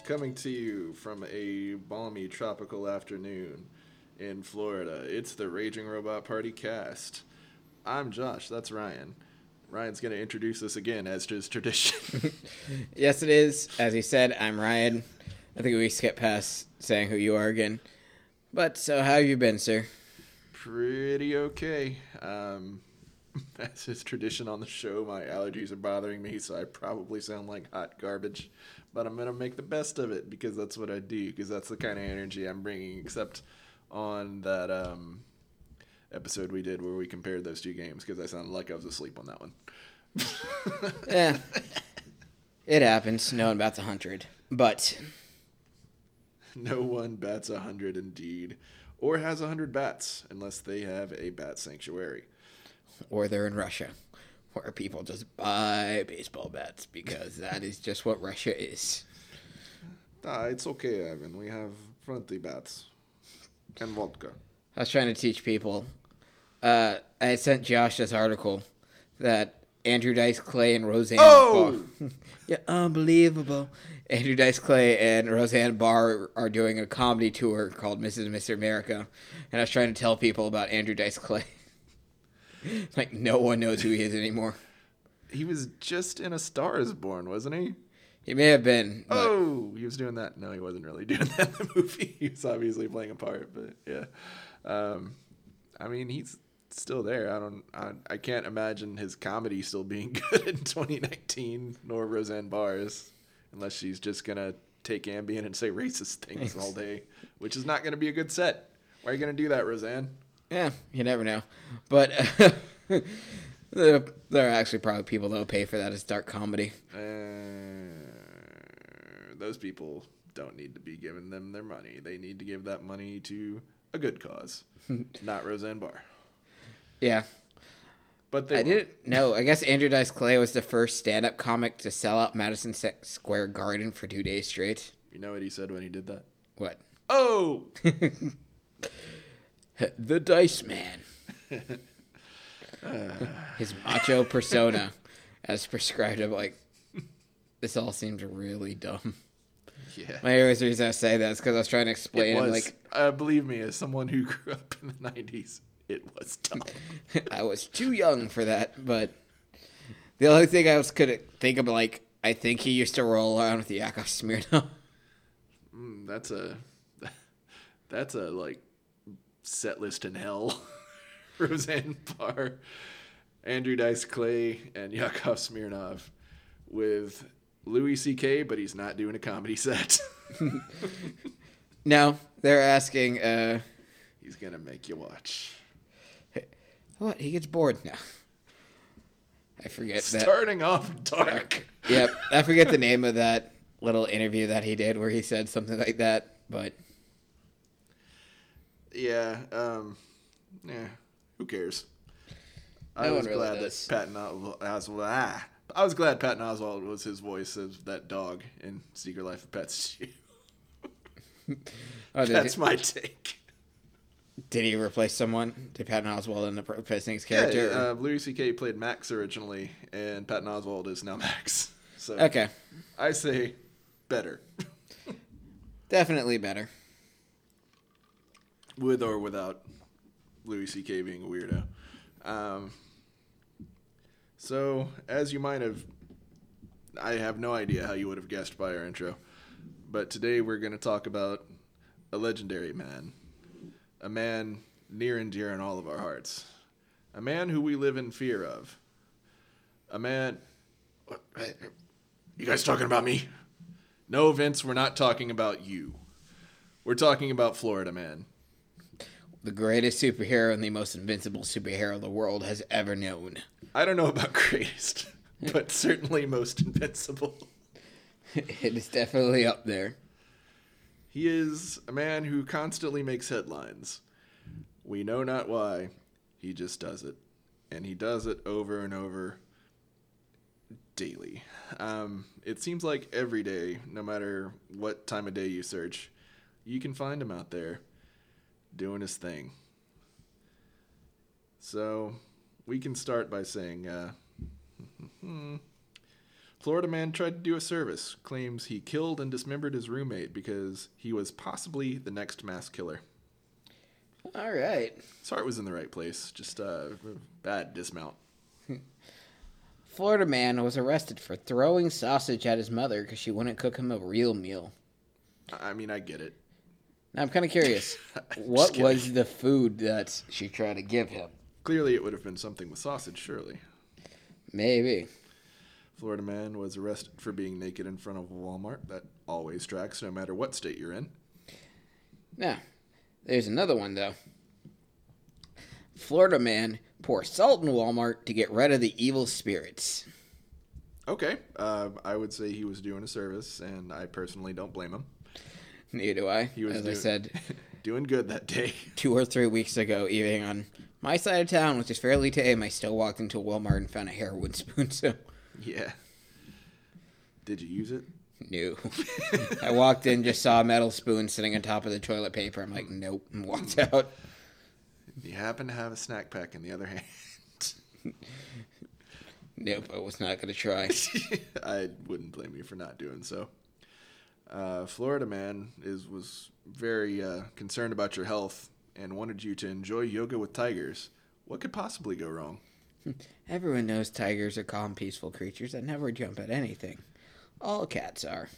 Coming to you from a balmy tropical afternoon in Florida, it's the Raging Robot Party cast. I'm Josh, that's Ryan. Ryan's going to introduce us again as to his tradition. Yes, it is. As he said, I'm Ryan. I think we skipped past saying who you are again. But, so how have you been, sir? Pretty okay. As is tradition on the show, my allergies are bothering me, so I probably sound like hot garbage. But I'm going to make the best of it because that's what I do, because that's the kind of energy I'm bringing, except on that episode we did where we compared those two games, because I sounded like I was asleep on that one. Yeah. It happens. No one bats 100. But No one bats 100 indeed, or has 100 bats, unless they have a bat sanctuary. or they're in Russia, where people just buy baseball bats because that is just what Russia is. It's okay, Ivan. We have plenty bats and vodka. I was trying to teach people. I had sent Josh this article that Andrew Dice Clay and Roseanne Barr. Yeah, unbelievable. Andrew Dice Clay and Roseanne Barr are doing a comedy tour called Mrs. and Mr. America. And I was trying to tell people about Andrew Dice Clay. Like, no one knows who he is anymore. He was just in A Star is Born, wasn't he? He may have been. But Oh, he was doing that. No, he wasn't really doing that in the movie. He was obviously playing a part, but yeah. I mean, he's still there. I can't imagine his comedy still being good in 2019, nor Roseanne Barr's, unless she's just gonna take Ambien and say racist things all day, which is not gonna be a good set. Why are you gonna do that, Roseanne? Yeah, you never know. But there are actually probably people that will pay for that as dark comedy. Those people don't need to be giving them their money. They need to give that money to a good cause, not Roseanne Barr. Yeah. But I didn't know. I guess Andrew Dice Clay was the first stand-up comic to sell out Madison Square Garden for 2 days straight. You know what he said when he did that? What? Oh! The Dice Man. His macho persona, as prescribed. I'm like, this all seems really dumb. Yeah. My only reason I say that is because I was trying to explain It it. was, Like, believe me, as someone who grew up in the 90s, it was dumb. I was too young for that, but the only thing I was could think of, like, I think he used to roll around with Yakov Smirnoff. That's a like set list in hell. Roseanne Barr, Andrew Dice Clay, and Yakov Smirnoff with Louis C.K., but he's not doing a comedy set. No, they're asking, He's going to make you watch. what? He gets bored now. I forget that. Starting off dark. Yep, I forget the name of that little interview that he did where he said something like that, but Yeah, who cares? I No was one really glad does. that Patton Oswalt. I was glad Patton Oswalt was his voice of that dog in Secret Life of Pets 2. oh, That's my take. did he replace someone? Did Patton Oswalt end up replacing his character? Yeah, Louis C.K. played Max originally, and Patton Oswalt is now Max. So Okay, I say better. definitely better. With or without Louis C.K. being a weirdo. So, as you might have... I have no idea how you would have guessed by our intro. But today we're going to talk about a legendary man. A man near and dear in all of our hearts. A man who we live in fear of. A man... What? You guys talking about me? No, Vince, we're not talking about you. We're talking about Florida Man. The greatest superhero and the most invincible superhero the world has ever known. I don't know about greatest, but certainly most invincible. It is definitely up there. He is a man who constantly makes headlines. We know not why. He just does it. And he does it over and over daily. It seems like every day, no matter what time of day you search, you can find him out there doing his thing. So we can start by saying, Florida man tried to do a service, claims he killed and dismembered his roommate because he was possibly the next mass killer. All right. His heart was in the right place, just bad dismount. Florida man was arrested for throwing sausage at his mother because she wouldn't cook him a real meal. I mean, I get it. Now, I'm kind of curious. What was the food that she tried to give him? Clearly, it would have been something with sausage, surely. Maybe. Florida man was arrested for being naked in front of a Walmart. That always tracks, no matter what state you're in. Now, there's another one, though. Florida man pours salt in Walmart to get rid of the evil spirits. Okay. I would say he was doing a service, and I personally don't blame him. Neither do I. He was, as I said, doing good that day. 2 or 3 weeks ago, even on my side of town, which is fairly tame, I still walked into Walmart and found a heroin spoon, so... Yeah. Did you use it? No. I walked in, just saw a metal spoon sitting on top of the toilet paper. I'm like, nope, and walked out. You happen to have a snack pack in the other hand. Nope, I was not going to try. I wouldn't blame you for not doing so. Florida man was very concerned about your health and wanted you to enjoy yoga with tigers. What could possibly go wrong? Everyone knows tigers are calm, peaceful creatures that never jump at anything. All cats are.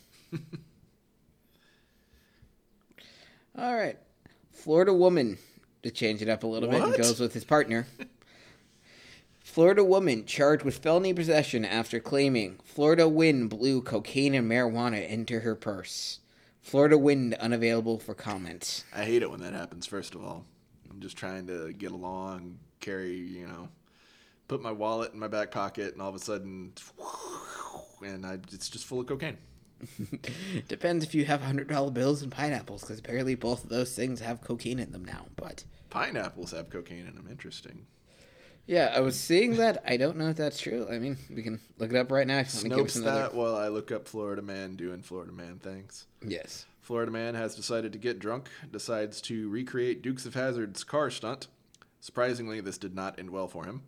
All right. Florida woman, to change it up a little bit, and goes with his partner. Florida woman charged with felony possession after claiming Florida wind blew cocaine and marijuana into her purse. Florida wind unavailable for comment. I hate it when that happens, first of all. I'm just trying to get along, carry, put my wallet in my back pocket, and all of a sudden, it's just full of cocaine. Depends if you have $100 bills and pineapples, because apparently both of those things have cocaine in them now. But pineapples have cocaine in them. Interesting. Yeah, I was seeing that. I don't know if that's true. I mean, we can look it up right now. Snopes that while I look up Florida man doing Florida man things. Yes. Florida man has decided to get drunk, decides to recreate Dukes of Hazzard's car stunt. Surprisingly, this did not end well for him.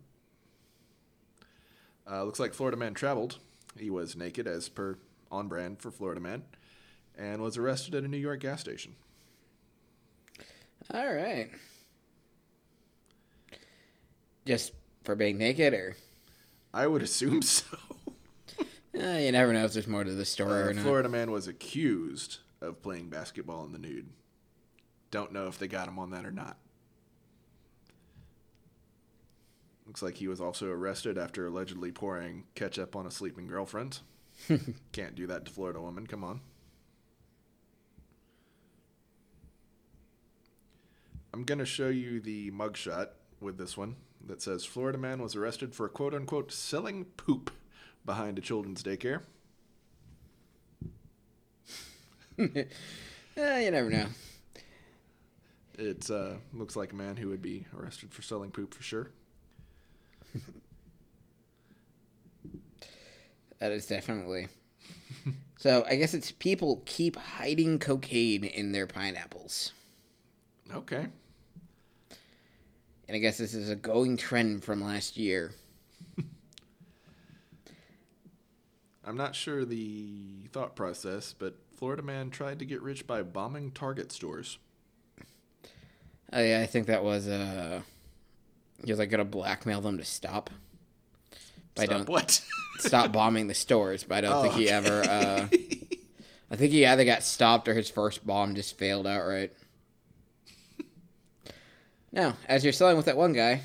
Looks like Florida man traveled. He was naked, as per on brand for Florida man, and was arrested at a New York gas station. All right. Just for being naked, or? I would assume so. You never know if there's more to the story or not. Florida man was accused of playing basketball in the nude. Don't know if they got him on that or not. Looks like he was also arrested after allegedly pouring ketchup on a sleeping girlfriend. Can't do that to Florida woman. Come on. I'm going to show you the mugshot with this one that says Florida man was arrested for quote-unquote selling poop behind a children's daycare. You never know. It looks like a man who would be arrested for selling poop for sure. That is definitely. So I guess it's people keep hiding cocaine in their pineapples. Okay. And I guess this is a going trend from last year. I'm not sure the thought process, but Florida man tried to get rich by bombing Target stores. Oh, yeah, I think that was, he was, like, going to blackmail them to stop. What? Stop bombing the stores, but I don't think he ever, I think he either got stopped or his first bomb just failed outright. Now, as you're selling with that one guy,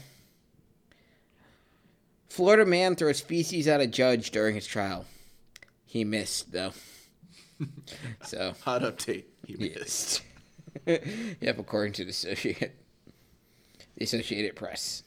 Florida man throws feces at a judge during his trial. He missed, though. So hot update. He missed. Yep, according to the Associated Press.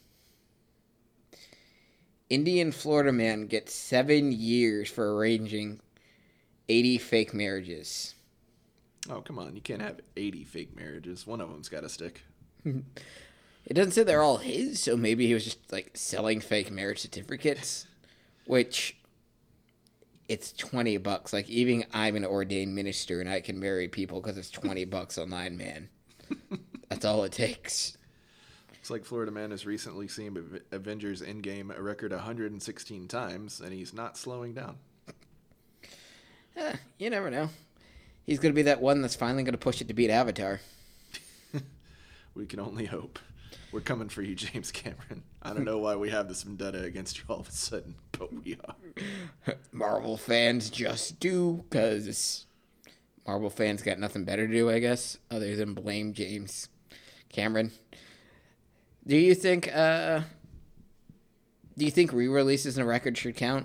Indian Florida man gets 7 years for arranging 80 fake marriages. Oh, come on. You can't have 80 fake marriages. One of them's got to stick. It doesn't say they're all his, so maybe he was just, like, selling fake marriage certificates, which, it's $20. Like, even I'm an ordained minister, and I can marry people because it's $20 online, man. That's all it takes. Looks like Florida man has recently seen Avengers Endgame a record 116 times, and he's not slowing down. You never know. He's going to be that one that's finally going to push it to beat Avatar. We can only hope. We're coming for you, James Cameron. I don't know why we have this vendetta against you all of a sudden, but we are. Marvel fans just do, because Marvel fans got nothing better to do, I guess, other than blame James Cameron. Do you think re-releases in a record should count?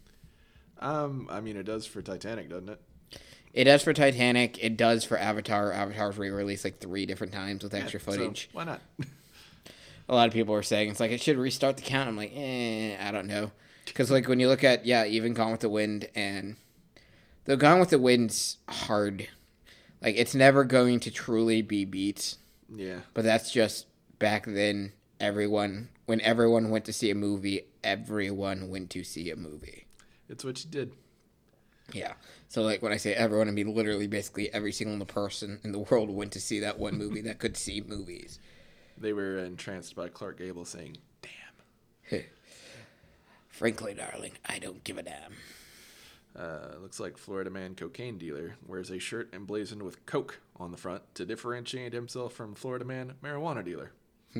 I mean, it does for Titanic, doesn't it? It does for Titanic. It does for Avatar. Avatar's re-released like 3 different times with extra footage. So why not? A lot of people are saying it's like it should restart the count. I'm like, I don't know, because like when you look at even Gone with the Wind, and the Gone with the Wind's hard. Like it's never going to truly be beat. Yeah. But that's just back then. When everyone went to see a movie, everyone went to see a movie. It's what you did. Yeah. So, like, when I say everyone, I mean literally basically every single person in the world went to see that one movie that could see movies. They were entranced by Clark Gable saying, damn. Frankly, darling, I don't give a damn. Looks like Florida man cocaine dealer wears a shirt emblazoned with Coke on the front to differentiate himself from Florida man marijuana dealer.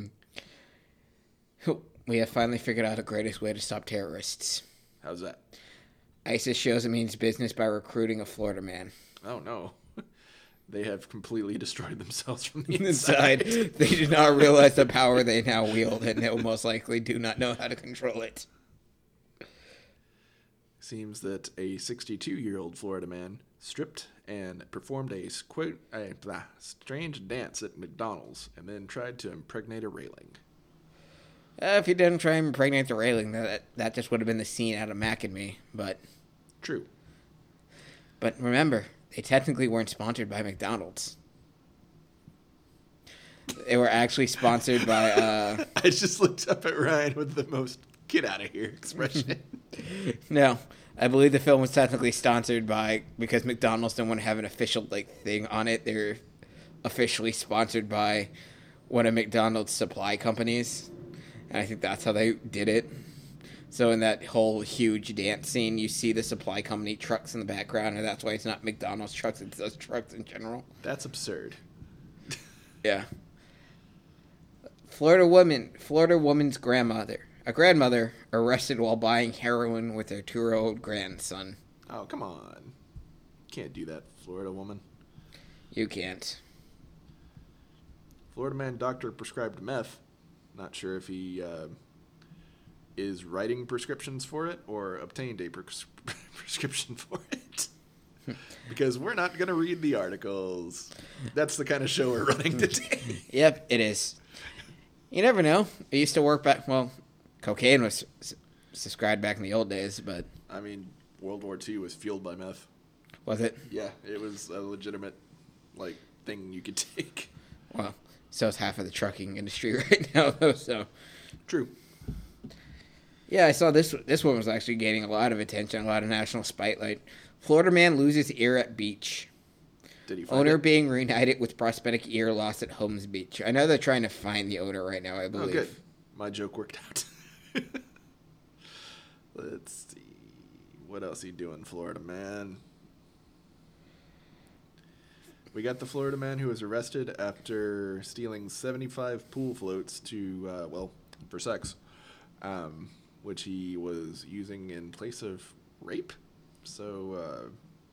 We have finally figured out the greatest way to stop terrorists. How's that? ISIS shows it means business by recruiting a Florida man. Oh, no. They have completely destroyed themselves from the inside. They do not realize the power they now wield, and they will most likely do not know how to control it. Seems that a 62-year-old Florida man stripped and performed a strange dance at McDonald's and then tried to impregnate a railing. If he didn't try and impregnate the railing, that just would have been the scene out of Mac and Me. But true. But remember, they technically weren't sponsored by McDonald's. They were actually sponsored by... I just looked up at Ryan with the most get out of here expression. No, I believe the film was technically sponsored by... Because McDonald's didn't want to have an official thing on it. They're officially sponsored by one of McDonald's supply companies. And I think that's how they did it. So in that whole huge dance scene, you see the supply company trucks in the background, and that's why it's not McDonald's trucks, it's those trucks in general. That's absurd. Yeah. Florida woman's grandmother arrested while buying heroin with her 2-year-old grandson. Oh, come on. Can't do that, Florida woman. You can't. Florida man doctor prescribed meth. Not sure if he is writing prescriptions for it or obtained a prescription for it. Because we're not going to read the articles. That's the kind of show we're running today. Yep, it is. You never know. It used to work back... Well, cocaine was prescribed back in the old days, but... I mean, World War II was fueled by meth. Was it? Yeah, it was a legitimate, thing you could take. Well... So it's half of the trucking industry right now, though. So, true. Yeah, I saw this. This one was actually gaining a lot of attention, a lot of national spotlight. Florida man loses ear at beach. Did he find Owner it? being reunited with prosthetic ear lost at Holmes Beach. I know they're trying to find the owner right now. I believe. Oh, good. My joke worked out. Let's see. What else he doing, Florida man? We got the Florida man who was arrested after stealing 75 pool floats for sex, which he was using in place of rape. So,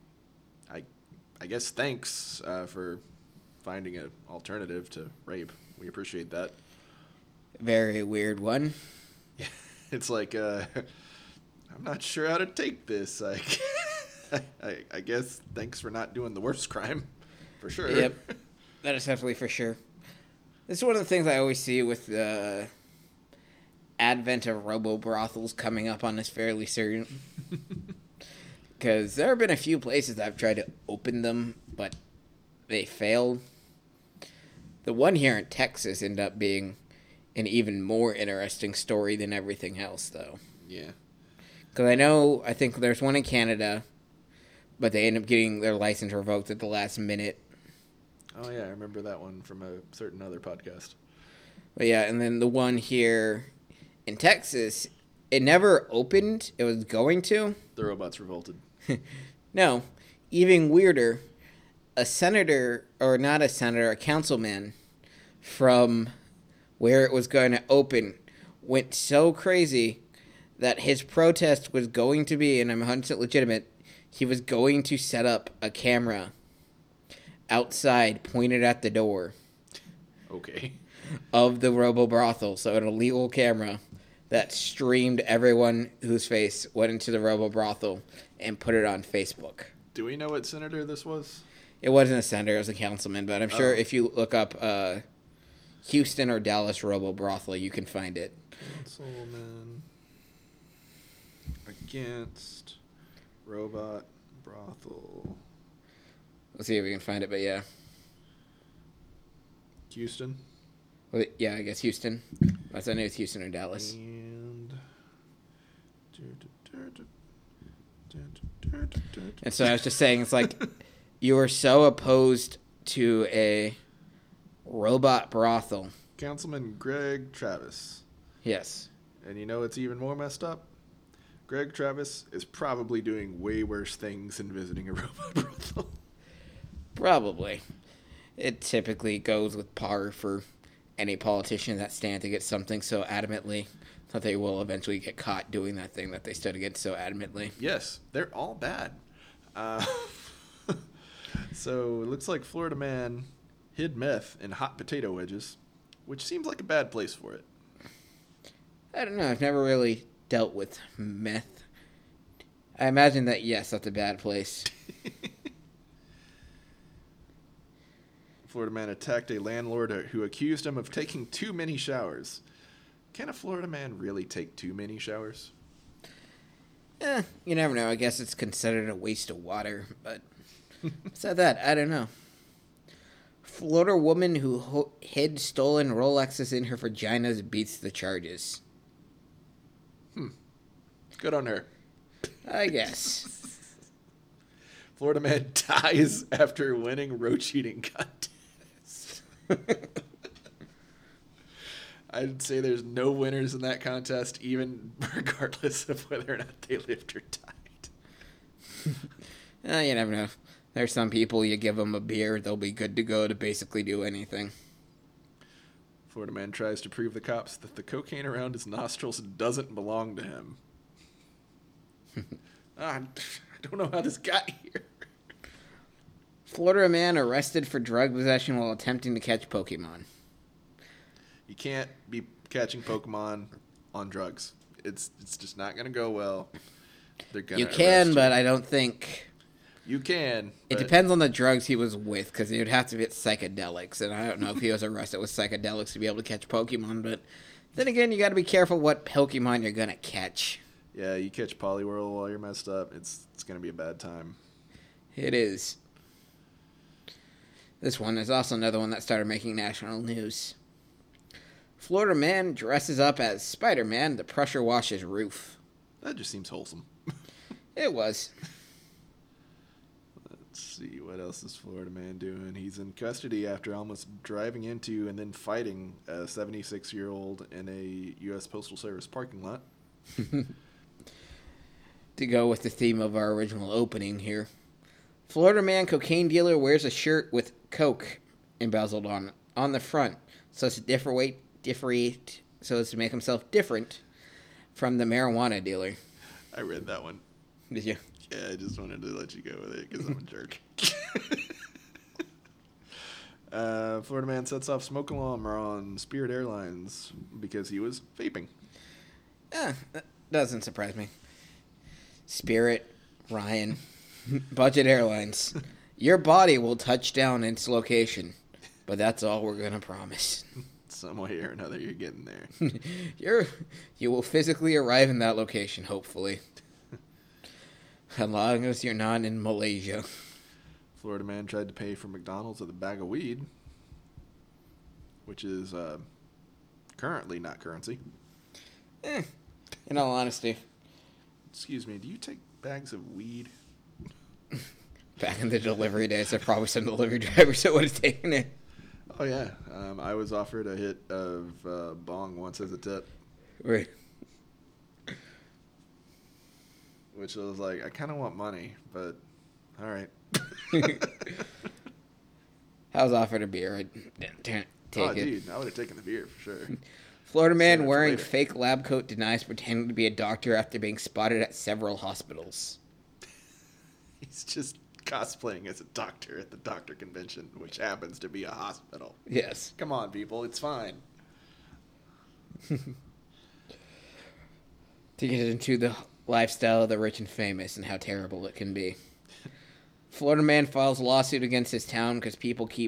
I guess thanks for finding an alternative to rape. We appreciate that. Very weird one. It's like, I'm not sure how to take this. I guess thanks for not doing the worst crime. For sure. Yep. That is definitely for sure. This is one of the things I always see with the advent of robo-brothels coming up on this fairly soon. Because there have been a few places that I've tried to open them, but they failed. The one here in Texas ended up being an even more interesting story than everything else, though. Yeah. Because I think there's one in Canada, but they end up getting their license revoked at the last minute. Oh, yeah, I remember that one from a certain other podcast. But yeah, and then the one here in Texas, it never opened. It was going to. The robots revolted. No, even weirder, a senator, or not a senator, a councilman from where it was going to open went so crazy that his protest was going to be, and I'm 100% legitimate, he was going to set up a camera outside pointed at the door. Okay. Of the Robo Brothel. So an illegal camera that streamed everyone whose face went into the Robo Brothel and put it on Facebook. Do we know what senator this was? It wasn't a senator, it was a councilman, but I'm sure if you look up Houston or Dallas Robo Brothel, you can find it. Councilman against robot brothel. Let's see if we can find it, but yeah. Houston? Well, yeah, I guess Houston. I thought it was Houston or Dallas. And so I was just saying, it's like, you were so opposed to a robot brothel. Councilman Greg Travis. Yes. And you know what's even more messed up? Greg Travis is probably doing way worse things than visiting a robot brothel. Probably. It typically goes with par for any politician that stand against something so adamantly that they will eventually get caught doing that thing that they stood against so adamantly. Yes, they're all bad. So it looks like Florida man hid meth in hot potato wedges, which seems like a bad place for it. I don't know. I've never really dealt with meth. I imagine that, yes, that's a bad place. Florida man attacked a landlord who accused him of taking too many showers. Can a Florida man really take too many showers? You never know. I guess it's considered a waste of water, but besides that, I don't know. Florida woman who hid stolen Rolexes in her vaginas beats the charges. Good on her. I guess. Florida man dies after winning roach eating contest. I'd say there's no winners in that contest, even regardless of whether or not they lived or died. You never know. There's some people, you give them a beer, they'll be good to go to basically do anything. Florida man tries to prove the cops that the cocaine around his nostrils doesn't belong to him. I don't know how this got here. Florida man arrested for drug possession while attempting to catch Pokemon. You can't be catching Pokemon on drugs. It's just not going to go well. They're gonna you can, arrest but I don't think... You can. It depends on the drugs he was with, because he would have to be psychedelics, and I don't know if he was arrested with psychedelics to be able to catch Pokemon, but then again, you got to be careful what Pokemon you're going to catch. Yeah, you catch Poliwhirl while you're messed up, it's going to be a bad time. It is. This one is also another one that started making national news. Florida man dresses up as Spider-Man to pressure wash his roof. That just seems wholesome. It was. Let's see, what else is Florida man doing? He's in custody after almost driving into and then fighting a 76-year-old in a U.S. Postal Service parking lot. To go with the theme of our original opening here. Florida man cocaine dealer wears a shirt with coke embezzled on the front, so as to make himself different from the marijuana dealer. I read that one. Did you? Yeah, I just wanted to let you go with it because I'm a jerk. Florida man sets off smoke alarm on Spirit Airlines because he was vaping. That doesn't surprise me. Spirit, Ryan, Budget Airlines. Your body will touch down in its location, but that's all we're going to promise. Some way or another, you're getting there. You will physically arrive in that location, hopefully. As long as you're not in Malaysia. Florida man tried to pay for McDonald's with a bag of weed, which is currently not currency. In all honesty. Excuse me, do you take bags of weed? Back in the delivery days, there probably some delivery drivers that would have taken it. Oh, yeah. I was offered a hit of bong once as a tip. Right. Which I was like, I kind of want money, but all right. I was offered a beer. I didn't take it. Dude, I would have taken the beer for sure. Florida man Save it for wearing later. fake lab coat denies pretending to be a doctor after being spotted at several hospitals. He's just cosplaying as a doctor at the doctor convention, which happens to be a hospital. Yes. Come on, people, it's fine. To get into the lifestyle of the rich and famous and how terrible it can be. Florida man files a lawsuit against his town because people keep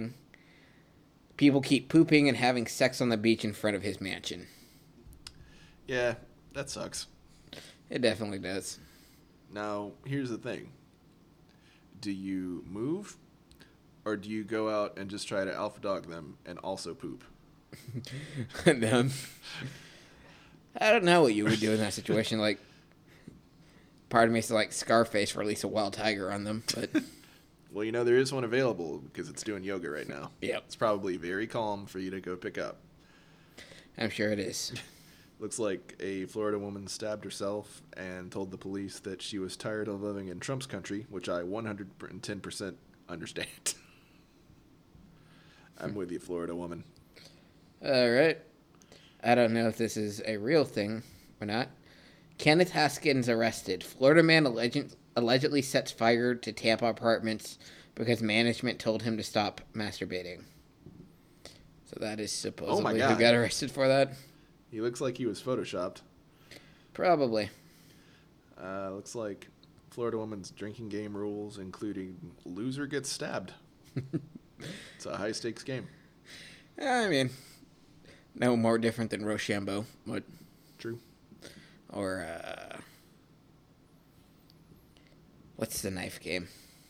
pooping and having sex on the beach in front of his mansion. Yeah, that sucks. It definitely does. Now, here's the thing. Do you move, or do you go out and just try to alpha dog them and also poop? No. I don't know what you would do in that situation. Like, part of me is like Scarface release a wild tiger on them, but Well, you know, there is one available because it's doing yoga right now. Yep. It's probably very calm for you to go pick up. I'm sure it is. Looks like a Florida woman stabbed herself and told the police that she was tired of living in Trump's country, which I 110% understand. I'm with you, Florida woman. All right. I don't know if this is a real thing or not. Kenneth Haskins arrested. Florida man allegedly sets fire to Tampa apartments because management told him to stop masturbating. So that is supposedly who God. got arrested for that. He looks like he was photoshopped. Probably. Looks like Florida woman's drinking game rules, including loser gets stabbed. It's a high stakes game. I mean, no more different than Rochambeau. What? True. Or, what's the knife game?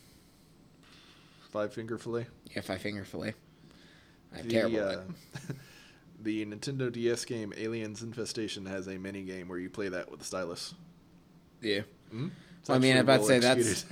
Five finger fillet. Yeah, Five Finger Fillet. I'm terrible at it. The Nintendo DS game Aliens Infestation has a mini game where you play that with a stylus. Yeah. Mm-hmm. Well, I mean, I'm about to say that's...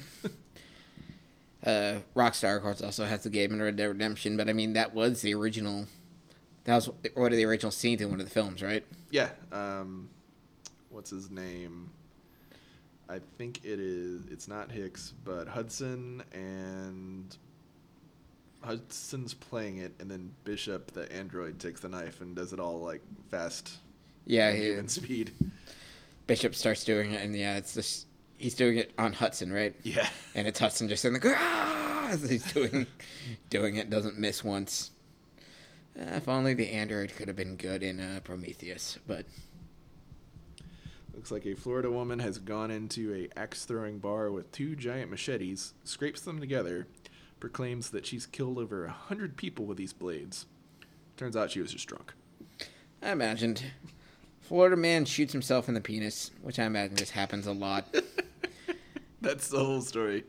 Rockstar, of course, also has the game in Red Dead Redemption, but I mean, that was the original... That was one of the original scenes in one of the films, right? Yeah. What's his name? I think it's not Hicks, but Hudson, and Hudson's playing it, and then Bishop, the android, takes the knife and does it all like fast, Yeah, human speed. Bishop starts doing it, and yeah, it's just... He's doing it on Hudson, right? Yeah. And it's Hudson just in the... As he's doing it, doesn't miss once. If only the android could have been good in Prometheus, but... Looks like a Florida woman has gone into a axe-throwing bar with two giant machetes, scrapes them together, proclaims that she's killed over 100 people with these blades. Turns out she was just drunk. I imagined. Florida man shoots himself in the penis, which I imagine just happens a lot. That's the whole story.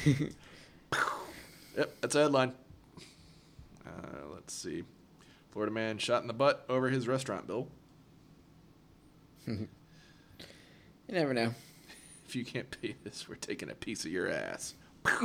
Yep, that's a headline. Let's see. Florida man shot in the butt over his restaurant bill. You never know. If you can't pay this, we're taking a piece of your ass.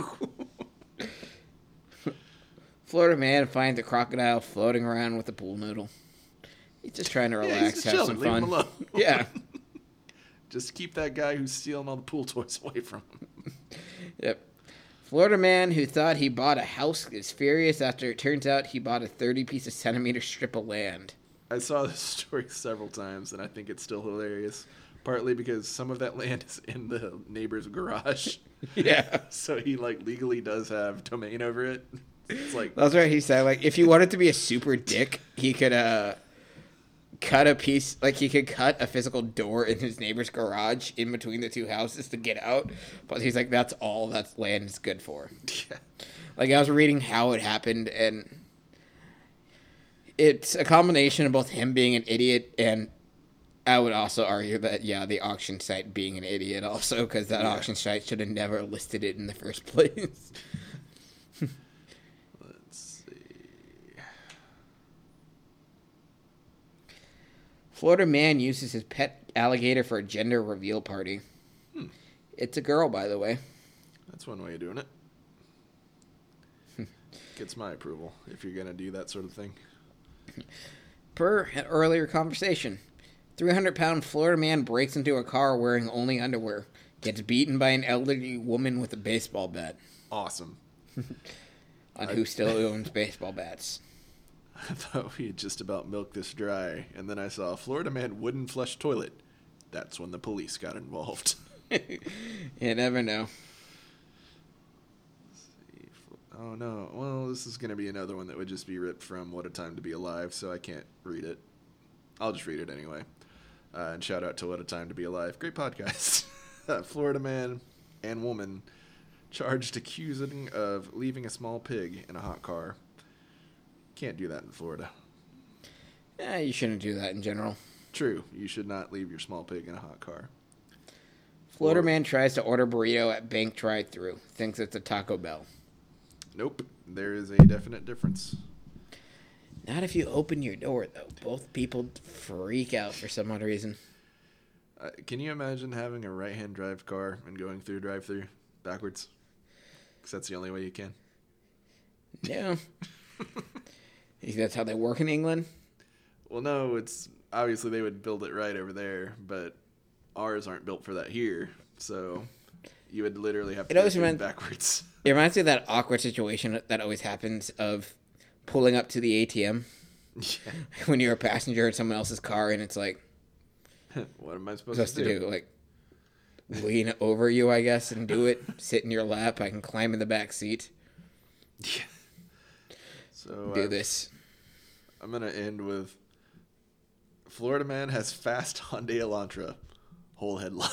Florida man finds a crocodile floating around with a pool noodle. He's just trying to relax, he's just have chilling. some Leave him fun. alone. Yeah. Just keep that guy who's stealing all the pool toys away from him. Yep. Florida man who thought he bought a house is furious after it turns out he bought a 30-piece of centimeter strip of land. I saw this story several times, and I think it's still hilarious. Partly because some of that land is in the neighbor's garage. Yeah. So he, like, legally does have domain over it. It's like... That's right, he said, like, if he wanted to be a super dick, he could, cut a piece, like, he could cut a physical door in his neighbor's garage in between the two houses to get out. But he's like, that's all that land is good for. Yeah. Like, I was reading how it happened, and it's a combination of both him being an idiot and I would also argue that, yeah, the auction site being an idiot also, because that auction site should have never listed it in the first place. Let's see. Florida man uses his pet alligator for a gender reveal party. It's a girl, by the way. That's one way of doing it. Gets my approval if you're going to do that sort of thing. Per an earlier conversation, 300-pound Florida man breaks into a car wearing only underwear, gets beaten by an elderly woman with a baseball bat. Awesome. On who still owns baseball bats. I thought we had just about milked this dry, and then I saw a Florida man wouldn't flush toilet. That's when the police got involved. You never know. Oh no. Well, this is going to be another one that would just be ripped from What a Time to Be Alive, so I can't read it. I'll just read it anyway. And shout out to What a Time to Be Alive. Great podcast. Florida man and woman charged accusing of leaving a small pig in a hot car. Can't do that in Florida. Yeah, you shouldn't do that in general. True. You should not leave your small pig in a hot car. Florida man tries to order burrito at bank drive-thru. Thinks it's a Taco Bell. Nope. There is a definite difference. Not if you open your door, though. Both people freak out for some odd reason. Can you imagine having a right-hand drive car and going through drive-thru backwards? Because that's the only way you can. Yeah. You think that's how they work in England? Well, no, it's obviously they would build it right over there, but ours aren't built for that here. So you would literally have to go backwards. It reminds me of that awkward situation that always happens of pulling up to the ATM when you're a passenger in someone else's car, and it's like, what am I supposed to do? Like, lean over you, I guess, and do it. Sit in your lap. I can climb in the back seat. Yeah. So do this. I'm gonna end with Florida man has fast Hyundai Elantra. Whole headline.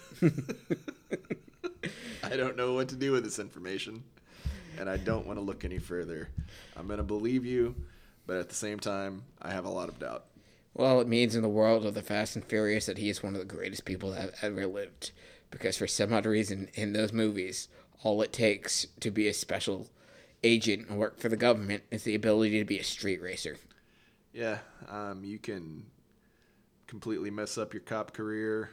I don't know what to do with this information, and I don't want to look any further. I'm gonna believe you, but at the same time, I have a lot of doubt. Well, it means in the world of the Fast and Furious that he is one of the greatest people that have ever lived. Because for some odd reason, in those movies, all it takes to be a special agent and work for the government is the ability to be a street racer. Yeah, you can completely mess up your cop career,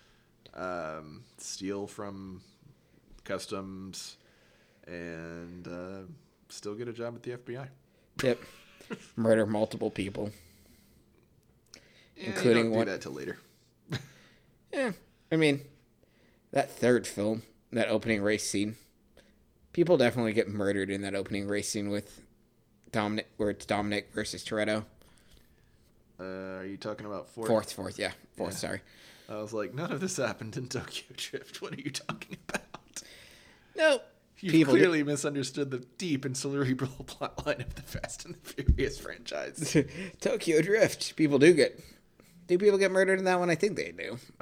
steal from customs, and still get a job at the FBI. Yep. Murder multiple people. Yeah, including you don't one. Do that till later. Yeah, I mean, that third film, that opening race scene, people definitely get murdered in that opening race scene with Dominic, where it's Dominic versus Toretto. Are you talking about fourth? Fourth, yeah. Sorry. I was like, none of this happened in Tokyo Drift. What are you talking about? No. You clearly misunderstood the deep and cerebral plotline of the Fast and the Furious franchise. Tokyo Drift. Do people get murdered in that one? I think they do. I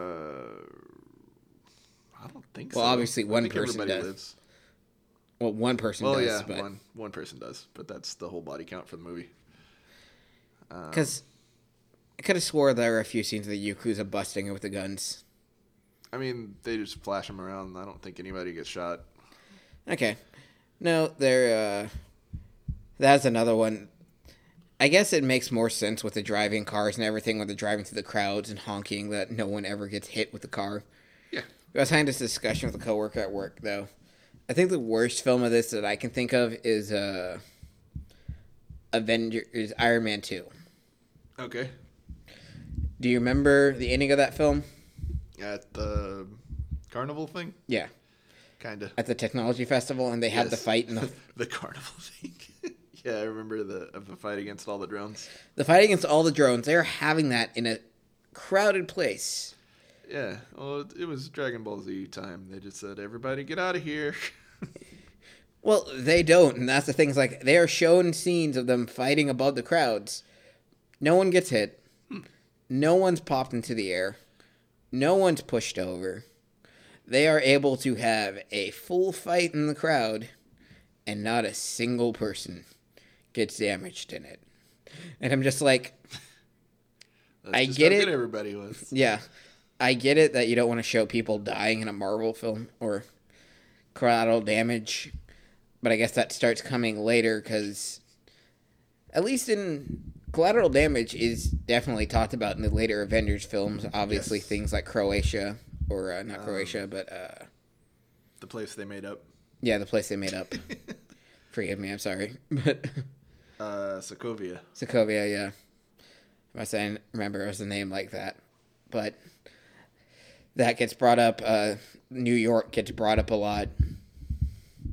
don't think so. Well, obviously one person everybody does. Lives. Well, one person well, does. Yeah, but one person does, but that's the whole body count for the movie. Because I could have swore there were a few scenes of the Yakuza busting it with the guns. I mean, they just flash them around. I don't think anybody gets shot. Okay. No, that's another one. I guess it makes more sense with the driving cars and everything when they're driving through the crowds and honking that no one ever gets hit with the car. Yeah. I was having this discussion with a coworker at work, though. I think the worst film of this that I can think of is Iron Man 2. Okay. Do you remember the ending of that film? At the carnival thing? Yeah. Kind of. At the technology festival, and they had the fight in the... the carnival thing. Yeah, I remember the fight against all the drones. The fight against all the drones. They were having that in a crowded place. Yeah, well, it was Dragon Ball Z time. They just said, everybody get out of here. Well, they don't, and that's the thing. It's like, they are showing scenes of them fighting above the crowds. No one gets hit. No one's popped into the air. No one's pushed over. They are able to have a full fight in the crowd, and not a single person gets damaged in it. And I'm just like, That's I just get how it. good everybody was. Yeah. I get it that you don't want to show people dying in a Marvel film or collateral damage, but I guess that starts coming later because at least in collateral damage is definitely talked about in the later Avengers films. Obviously, Yes. things like Croatia or not Croatia, but The place they made up. yeah, the place they made up. Forgive me, I'm sorry, but Sokovia. Sokovia, yeah. I remember it was a name like that, but that gets brought up. New York gets brought up a lot.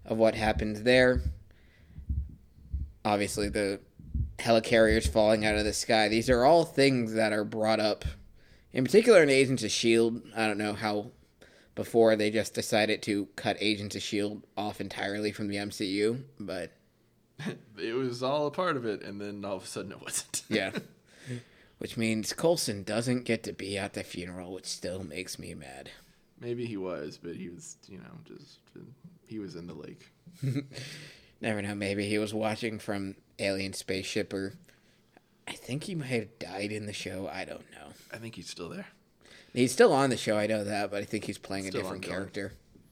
of what happens there. Obviously, the helicarriers falling out of the sky. These are all things that are brought up, in particular in Agents of S.H.I.E.L.D. I don't know how before they just decided to cut Agents of S.H.I.E.L.D. off entirely from the MCU, but... It was all a part of it, and then all of a sudden it wasn't. Yeah. Which means Coulson doesn't get to be at the funeral, which still makes me mad. Maybe he was, but he was, he was in the lake. Never know, maybe he was watching from Alien Spaceship, or I think he might have died in the show. I don't know. I think he's still there. He's still on the show, I know that, but I think he's playing Still a different ongoing. character.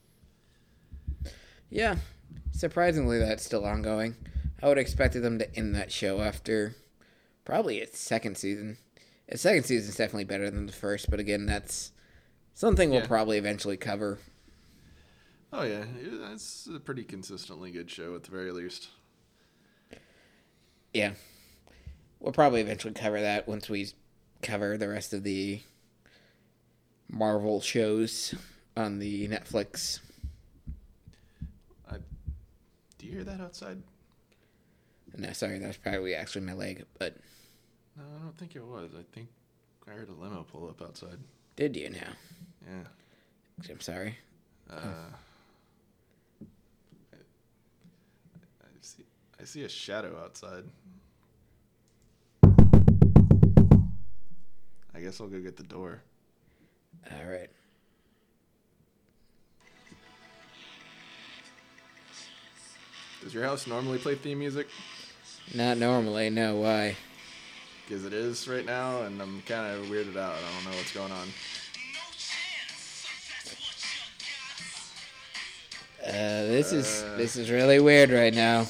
Yeah, surprisingly that's still ongoing. I would have expected them to end that show after probably its second season. Its second season is definitely better than the first, but again, that's something we'll probably eventually cover. Oh, yeah. It's a pretty consistently good show, at the very least. Yeah. We'll probably eventually cover that once we cover the rest of the Marvel shows on the Netflix. Do you hear that outside? No, sorry, that was probably actually my leg, but... No, I don't think it was. I think I heard a limo pull up outside. Did you now? Yeah. I'm sorry. I see a shadow outside. I guess I'll go get the door. All right. Does your house normally play theme music? Not normally, no, why? Because it is right now, and I'm kind of weirded out. I don't know what's going on. This is really weird right now.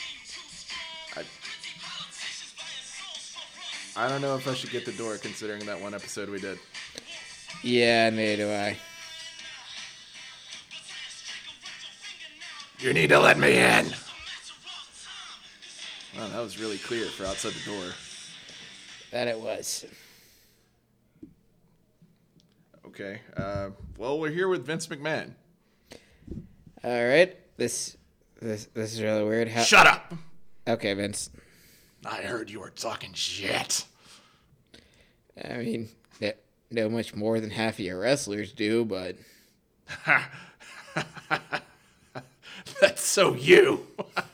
I don't know if I should get the door, considering that one episode we did. Yeah, neither do I. You need to let me in. Wow, that was really clear for outside the door. That it was. Okay. Well, we're here with Vince McMahon. All right. This is really weird. Shut up! Okay, Vince. I heard you were talking shit. I mean, no much more than half of your wrestlers do, but... That's so you.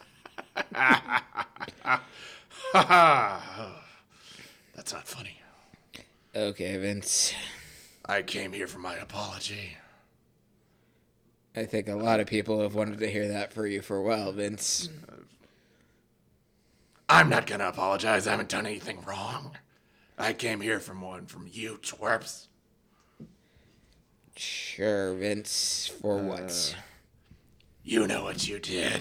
That's not funny. Okay, Vince. I came here for my apology. I think a lot of people have wanted to hear that for you for a while, Vince. I'm not gonna apologize. I haven't done anything wrong. I came here from you twerps. Sure, Vince. For what? You know what you did.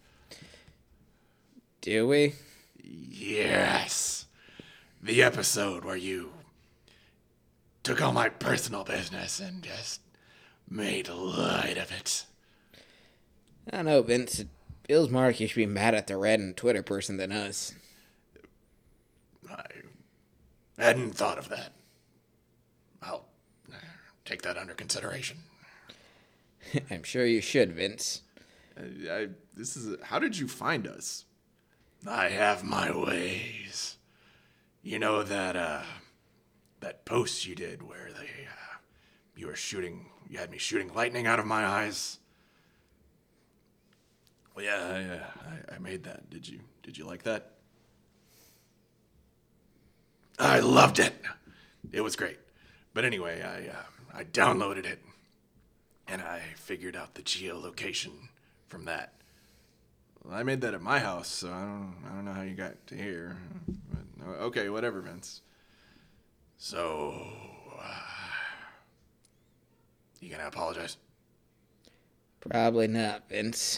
Do we? Yes. The episode where you took all my personal business and just made light of it. I don't know, Vince. It feels more like you should be mad at the Red and Twitter person than us. I hadn't thought of that. I'll take that under consideration. I'm sure you should, Vince. How did you find us? I have my ways. You know that post you did where you had me shooting lightning out of my eyes? Well, yeah, I made that. Did you like that? I loved it. It was great. But anyway, I downloaded it, and I figured out the geolocation from that. Well, I made that at my house, so I don't know how you got to here. But, okay, whatever, Vince. So, you gonna apologize? Probably not, Vince.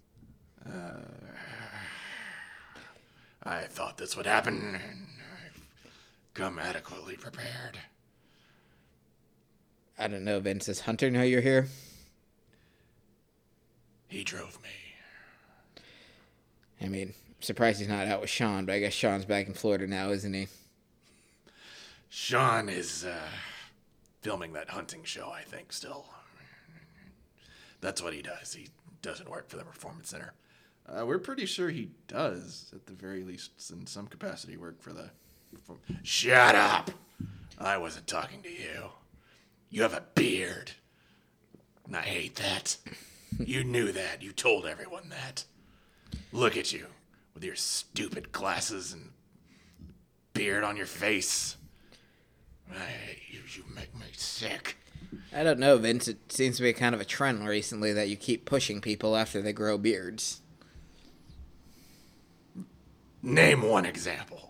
I thought this would happen, and I've come adequately prepared. I don't know, Vince. Does Hunter know you're here? He drove me. I mean, I'm surprised he's not out with Sean, but I guess Sean's back in Florida now, isn't he? Sean is filming that hunting show, I think, still. That's what he does. He doesn't work for the Performance Center. We're pretty sure he does, at the very least, in some capacity, work for the... Shut up! I wasn't talking to you. You have a beard. And I hate that. You knew that. You told everyone that. Look at you, with your stupid glasses and beard on your face. I hate you. You make me sick. I don't know, Vince. It seems to be kind of a trend recently that you keep pushing people after they grow beards. Name one example.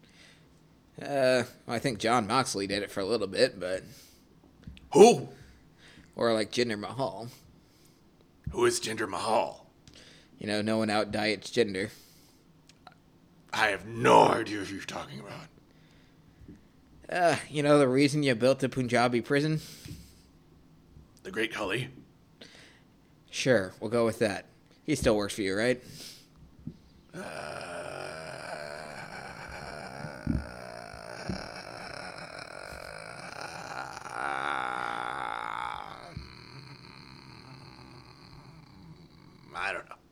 I think John Moxley did it for a little bit, but... Who? Or like Jinder Mahal. Who is Jinder Mahal? You know, no one out diets Jinder. I have no idea what you're talking about. You know the reason you built the Punjabi prison? The Great Khali? Sure, we'll go with that. He still works for you, right? I don't know.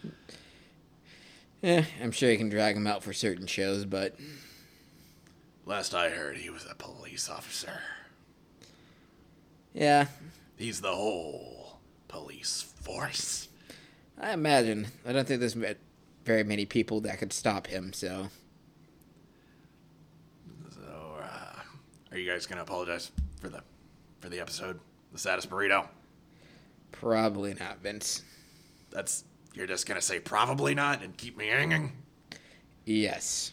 I'm sure you can drag him out for certain shows, but... Last I heard, he was a police officer. Yeah, He's the whole police force. I imagine. I don't think there's very many people that could stop him, so... So, are you guys gonna apologize for the episode, the saddest burrito? Probably not, Vince. You're just gonna say probably not and keep me hanging? Yes.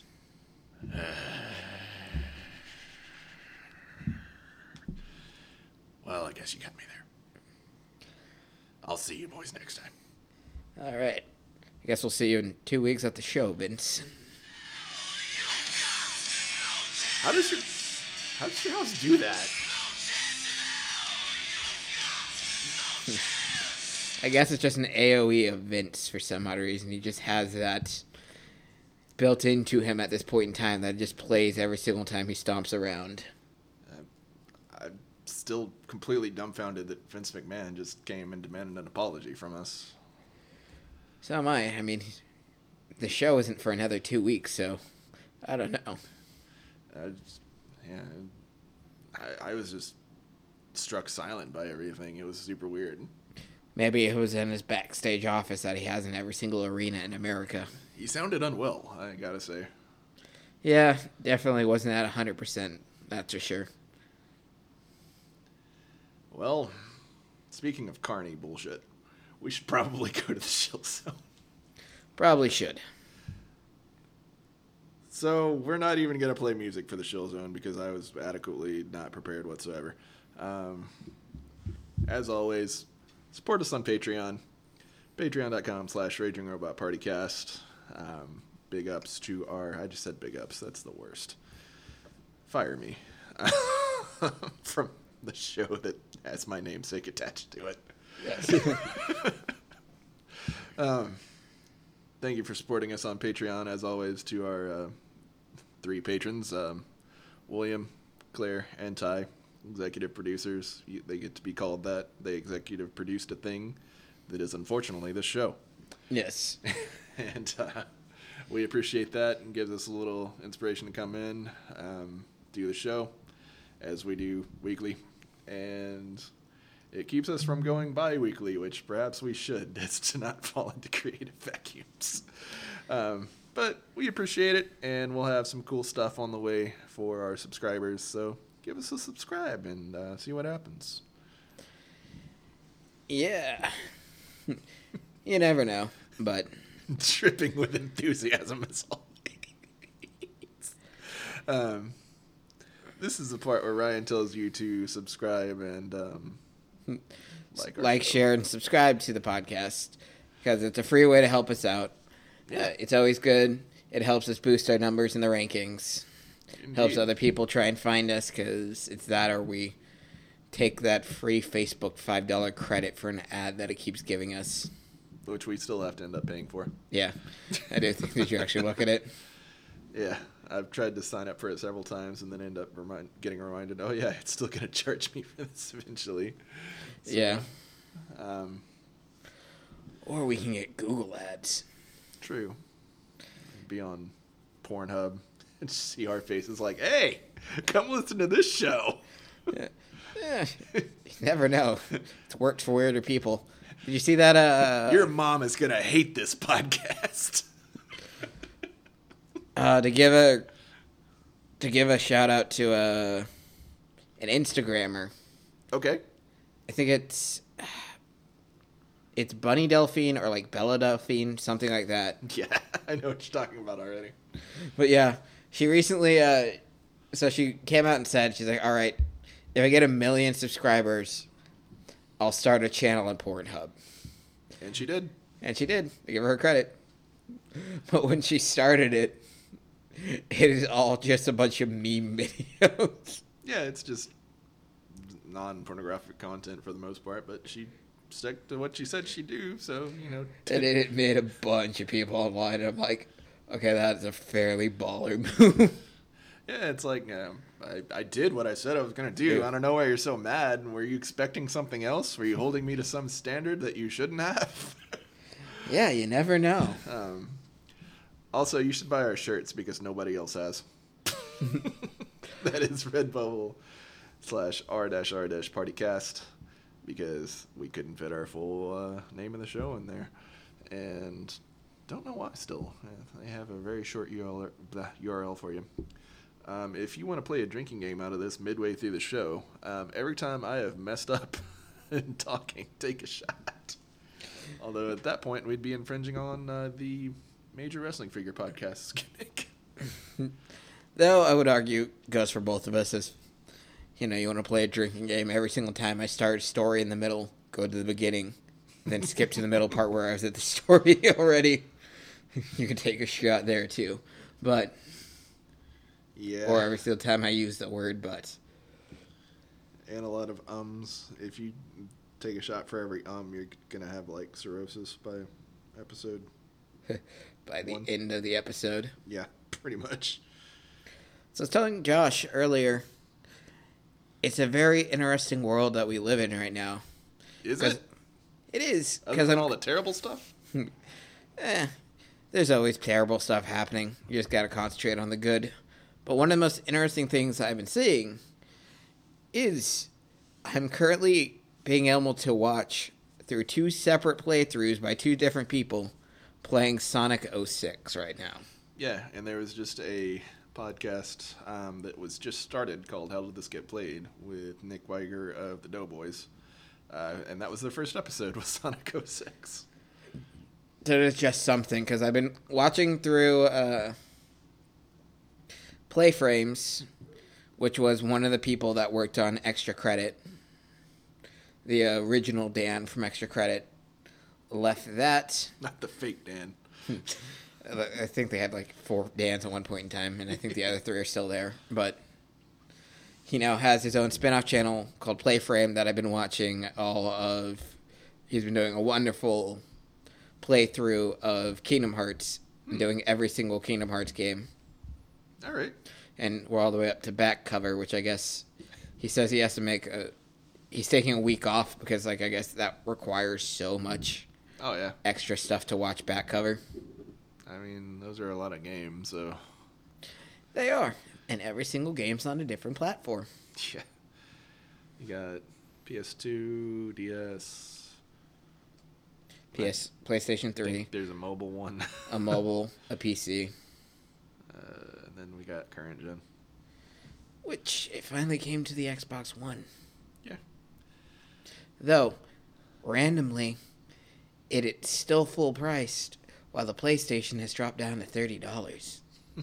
Well, I guess you got me there. I'll see you boys next time. All right. I guess we'll see you in 2 weeks at the show, Vince. How does your house do that? I guess it's just an AoE of Vince for some odd reason. He just has that built into him at this point in time that just plays every single time he stomps around. I'm still completely dumbfounded that Vince McMahon just came and demanded an apology from us. So am I. I mean, the show isn't for another 2 weeks, so I don't know. I was just struck silent by everything. It was super weird. Maybe it was in his backstage office that he has in every single arena in America. He sounded unwell, I gotta say. Yeah, definitely wasn't at 100%, that's for sure. Well, speaking of carny bullshit, we should probably go to the Shill Zone. Probably should. So, we're not even going to play music for the Shill Zone because I was adequately not prepared whatsoever. As always, support us on Patreon. Patreon.com/RagingRobotPartycast. Big ups to our... I just said big ups. That's the worst. Fire me. From the show that has my namesake attached to it. Yes. Thank you for supporting us on Patreon, as always, to our 3 patrons, William, Claire, and Ty, executive producers. They get to be called that. They executive produced a thing that is, unfortunately, this show. Yes. And we appreciate that and gives us a little inspiration to come in, do the show, as we do weekly. And it keeps us from going bi-weekly, which perhaps we should. It's to not fall into creative vacuums. But we appreciate it, and we'll have some cool stuff on the way for our subscribers. So give us a subscribe and see what happens. Yeah. You never know, but... Dripping with enthusiasm as always. This is the part where Ryan tells you to subscribe and... like, share, and subscribe to the podcast because it's a free way to help us out. Yeah. It's always good. It helps us boost our numbers in the rankings. Indeed. Helps other people try and find us because it's that or we take that free Facebook $5 credit for an ad that it keeps giving us. Which we still have to end up paying for. Yeah, I do think. Did you actually look at it? Yeah, I've tried to sign up for it several times and then end up getting reminded, oh yeah, it's still going to charge me for this eventually. So, yeah. Or we can get Google ads. True. Be on Pornhub and see our faces like, hey, come listen to this show. You never know. It's worked for weirder people. Did you see that? Your mom is going to hate this podcast. To give a shout out to an Instagrammer. Okay. I think it's Bunny Delphine or like Bella Delphine, something like that. Yeah, I know what you're talking about already. But yeah, she recently, so she came out and said, she's like, all right, if I get 1 million subscribers, I'll start a channel on Pornhub. And she did. And she did. I give her credit. But when she started it, it is all just a bunch of meme videos. Yeah, it's just non-pornographic content for the most part, but she stuck to what she said she'd do, so, you know. And it made a bunch of people online, and I'm like, okay, that's a fairly baller move. Yeah, it's like, I did what I said I was going to do. Yeah. I don't know why you're so mad. Were you expecting something else? Were you holding me to some standard that you shouldn't have? Yeah, you never know. Also, you should buy our shirts because nobody else has. That is Redbubble /r-r-partycast because we couldn't fit our full name of the show in there. And don't know why still. I have a very short URL for you. If you want to play a drinking game out of this midway through the show, every time I have messed up in talking, take a shot. Although at that point, we'd be infringing on the Major Wrestling Figure Podcast's gimmick. Though I would argue goes for both of us as, you know, you want to play a drinking game every single time I start a story in the middle, go to the beginning, then skip to the middle part where I was at the story already. You can take a shot there too. But... Yeah. Or every single time I use the word but. And a lot of ums. If you take a shot for every you're going to have, like, cirrhosis by episode. By the end of the episode. Yeah, pretty much. So I was telling Josh earlier, it's a very interesting world that we live in right now. Is it? It is. Other than all the terrible stuff? There's always terrible stuff happening. You just got to concentrate on the good. But one of the most interesting things I've been seeing is I'm currently being able to watch through 2 separate playthroughs by 2 different people playing Sonic 06 right now. Yeah, and there was just a podcast that was just started called How Did This Get Played with Nick Weiger of the Doughboys. And that was the first episode with Sonic 06. So it's just something, because I've been watching through Playframes, which was one of the people that worked on Extra Credit. The original Dan from Extra Credit left that. Not the fake Dan. I think they had like 4 Dans at one point in time, and I think the other 3 are still there. But he now has his own spin-off channel called Playframe that I've been watching all of. He's been doing a wonderful playthrough of Kingdom Hearts, and doing every single Kingdom Hearts game. All right. And we're all the way up to back cover, which I guess he says he has to make he's taking a week off because, like, I guess that requires so much extra stuff to watch back cover. I mean, those are a lot of games, so. They are. And every single game's on a different platform. Yeah. You got PS2, DS. PlayStation 3. There's a mobile one. A mobile, a PC. And then we got current gen. Which, it finally came to the Xbox One. Yeah. Though, randomly, it's still full priced, while the PlayStation has dropped down to $30.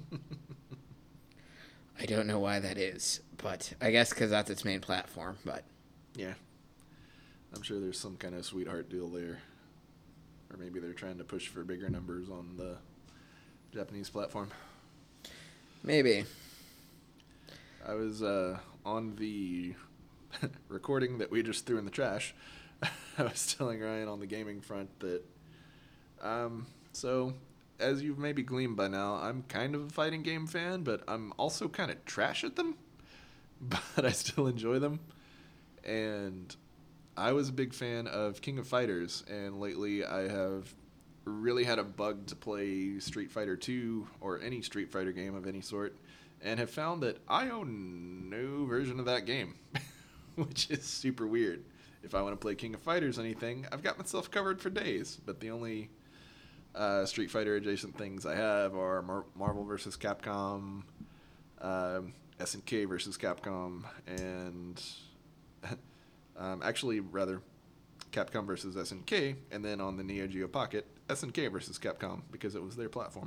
I don't know why that is, but I guess because that's its main platform, but... Yeah. I'm sure there's some kind of sweetheart deal there. Or maybe they're trying to push for bigger numbers on the Japanese platform. Maybe. I was on the recording that we just threw in the trash. I was telling Ryan on the gaming front that, so as you've maybe gleaned by now, I'm kind of a fighting game fan, but I'm also kind of trash at them. But I still enjoy them. And I was a big fan of King of Fighters, and lately I have really had a bug to play Street Fighter 2 or any Street Fighter game of any sort, and have found that I own no version of that game, which is super weird. If I want to play King of Fighters anything, I've got myself covered for days, but the only Street Fighter adjacent things I have are Marvel vs. Capcom, SNK versus Capcom, and actually, rather, Capcom versus SNK, and then on the Neo Geo Pocket, SNK versus Capcom, because it was their platform.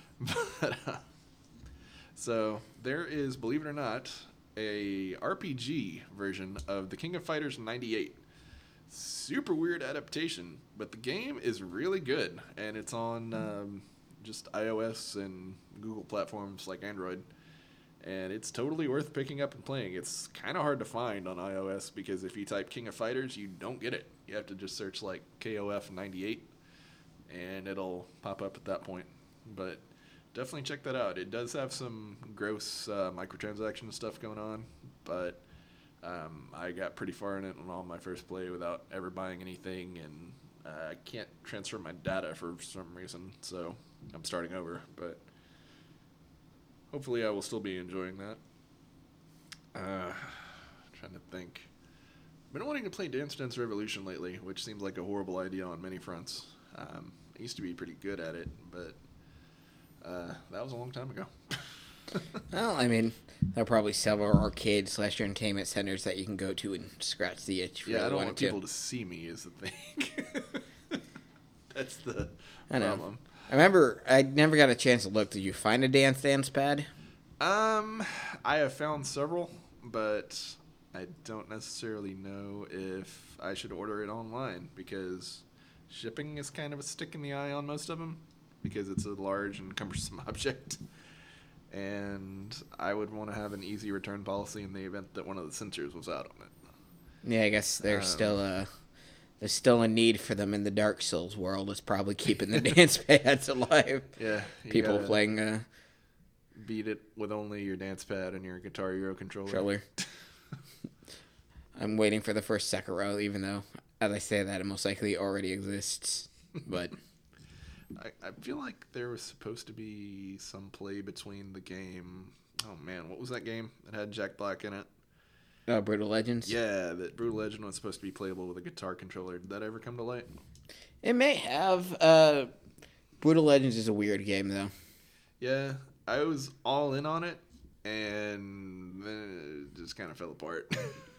So there is, believe it or not, a RPG version of the King of Fighters 98. Super weird adaptation, but the game is really good, and it's on just iOS and Google platforms like Android. And it's totally worth picking up and playing. It's kind of hard to find on iOS because if you type King of Fighters, you don't get it. You have to just search like KOF 98, and it'll pop up at that point. But definitely check that out. It does have some gross microtransaction stuff going on, but I got pretty far in it on my first play without ever buying anything, and I can't transfer my data for some reason, so I'm starting over. But hopefully I will still be enjoying that. Trying to think. I've been wanting to play Dance Dance Revolution lately, which seems like a horrible idea on many fronts. I used to be pretty good at it, but that was a long time ago. Well, I mean, there are probably several arcade/entertainment centers that you can go to and scratch the itch. Yeah, I don't want people to see me is the thing. That's the problem. I remember I never got a chance to look. Did you find a Dance Dance pad? I have found several, but I don't necessarily know if I should order it online because shipping is kind of a stick in the eye on most of them because it's a large and cumbersome object. And I would want to have an easy return policy in the event that one of the sensors was out on it. Yeah, I guess there's still a need for them in the Dark Souls world. It's probably keeping the dance pads alive. Yeah, people playing beat it with only your dance pad and your Guitar Hero controller. I'm waiting for the first Sekiro, even though, as I say that, it most likely already exists. But I feel like there was supposed to be some play between the game. Oh man, what was that game that had Jack Black in it? Brutal Legends? Yeah, that Brutal Legend was supposed to be playable with a guitar controller. Did that ever come to light? It may have. Brutal Legends is a weird game, though. Yeah, I was all in on it, and then it just kind of fell apart.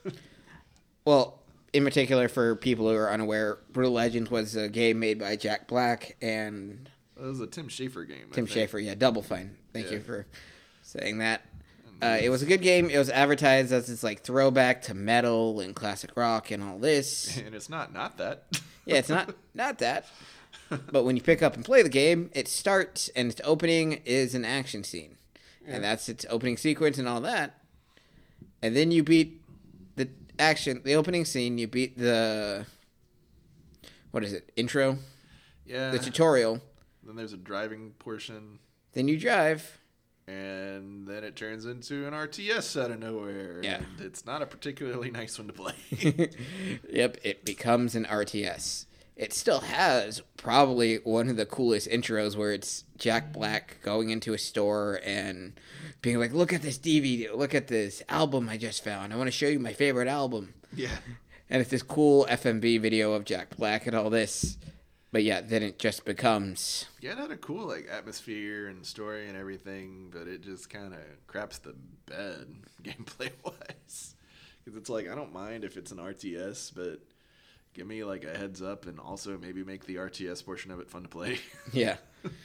Well, in particular, for people who are unaware, Brutal Legends was a game made by Jack Black and... It was a Tim Schafer game. Tim Schafer, yeah, Double Fine. Thank you for saying that. It was a good game. It was advertised as this like throwback to metal and classic rock and all this. And it's not that. Yeah, it's not that. But when you pick up and play the game, it starts and its opening is an action scene. Yeah. And that's its opening sequence and all that. And then you beat the opening scene, you beat the, what is it, intro? Yeah. The tutorial. Then there's a driving portion. Then you drive. And then it turns into an RTS out of nowhere. Yeah. And it's not a particularly nice one to play. Yep, it becomes an RTS. It still has probably one of the coolest intros where it's Jack Black going into a store and being like, look at this DVD, look at this album I just found. I want to show you my favorite album. Yeah. And it's this cool FMV video of Jack Black and all this. But yeah, then it just becomes... Yeah, it had a cool like atmosphere and story and everything, but it just kind of craps the bed gameplay-wise. Because it's like, I don't mind if it's an RTS, but give me like a heads up and also maybe make the RTS portion of it fun to play. Yeah.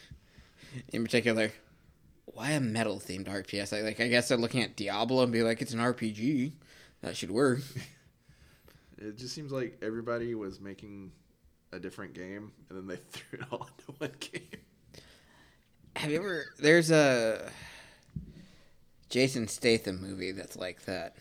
In particular, why a metal-themed RTS? I guess they're looking at Diablo and be like, it's an RPG. That should work. It just seems like everybody was making a different game, and then they threw it all into one game. Have you ever... There's a Jason Statham movie that's like that.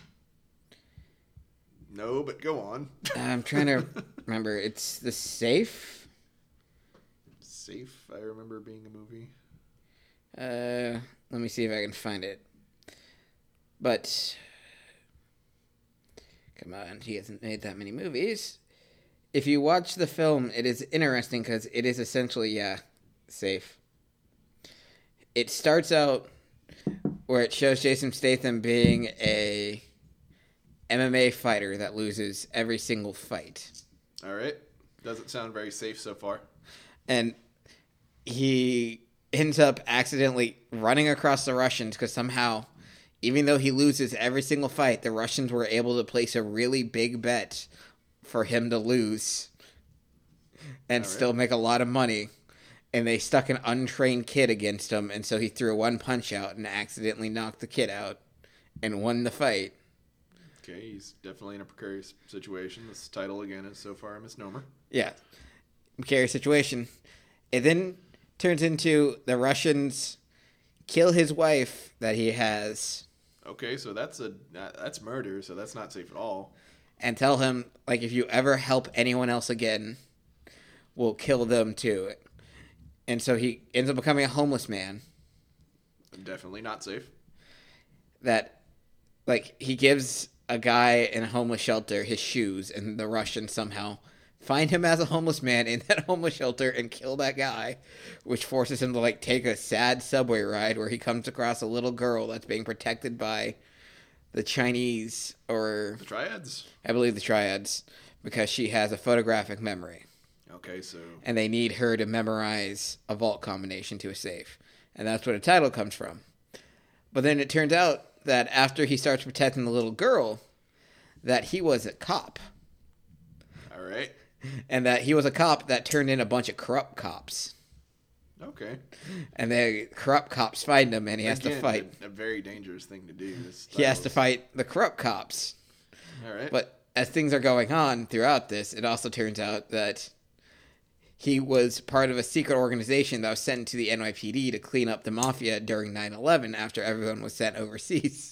No, but go on. I'm trying to remember. It's The Safe? Safe, I remember being a movie. Let me see if I can find it. But... and he hasn't made that many movies. If you watch the film, it is interesting because it is essentially, safe. It starts out where it shows Jason Statham being a MMA fighter that loses every single fight. All right. Doesn't sound very safe so far. And he ends up accidentally running across the Russians because somehow, even though he loses every single fight, the Russians were able to place a really big bet for him to lose and still make a lot of money. And they stuck an untrained kid against him, and so he threw one punch out and accidentally knocked the kid out and won the fight. Okay, he's definitely in a precarious situation. This title, again, is so far a misnomer. Yeah, precarious situation. It then turns into the Russians kill his wife that he has. Okay, so that's murder, so that's not safe at all. And tell him, like, if you ever help anyone else again, we'll kill them too. And so he ends up becoming a homeless man. Definitely not safe. That, like, he gives a guy in a homeless shelter his shoes, and the Russians somehow find him as a homeless man in that homeless shelter and kill that guy, which forces him to, like, take a sad subway ride where he comes across a little girl that's being protected by the Chinese, or The Triads? I believe the Triads, because she has a photographic memory. Okay, so... And they need her to memorize a vault combination to a safe. And that's where the title comes from. But then it turns out that after he starts protecting the little girl, that he was a cop. All right. And that he was a cop that turned in a bunch of corrupt cops. Okay. And the corrupt cops find him, and he has to fight. A very dangerous thing to do. He has to fight the corrupt cops. All right. But as things are going on throughout this, it also turns out that he was part of a secret organization that was sent to the NYPD to clean up the mafia during 9/11 after everyone was sent overseas.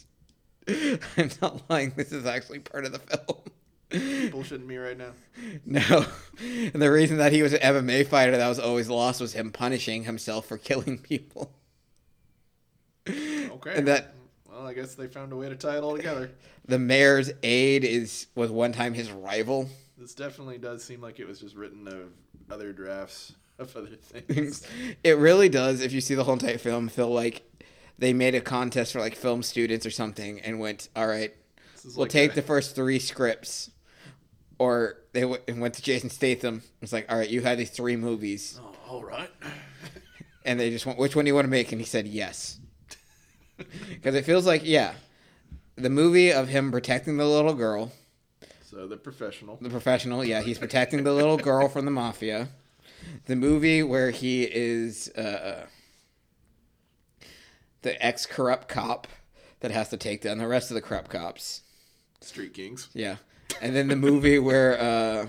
I'm not lying. This is actually part of the film. Bullshitting me right now. No. And the reason that he was an MMA fighter that was always lost was him punishing himself for killing people. Okay. And that... Well, I guess they found a way to tie it all together. The mayor's aide was one time his rival. This definitely does seem like it was just written of other drafts of other things. It really does, if you see the whole entire film, feel like they made a contest for, like, film students or something and went, all right, we'll like take the first 3 scripts. Or they went to Jason Statham. It's like, all right, you had these 3 movies. Oh, all right. And they just went, which one do you want to make? And he said yes. Because it feels like, the movie of him protecting the little girl. So the professional. The professional, he's protecting the little girl from the mafia. The movie where he is the ex-corrupt cop that has to take down the rest of the corrupt cops. Street Kings. Yeah. And then the movie where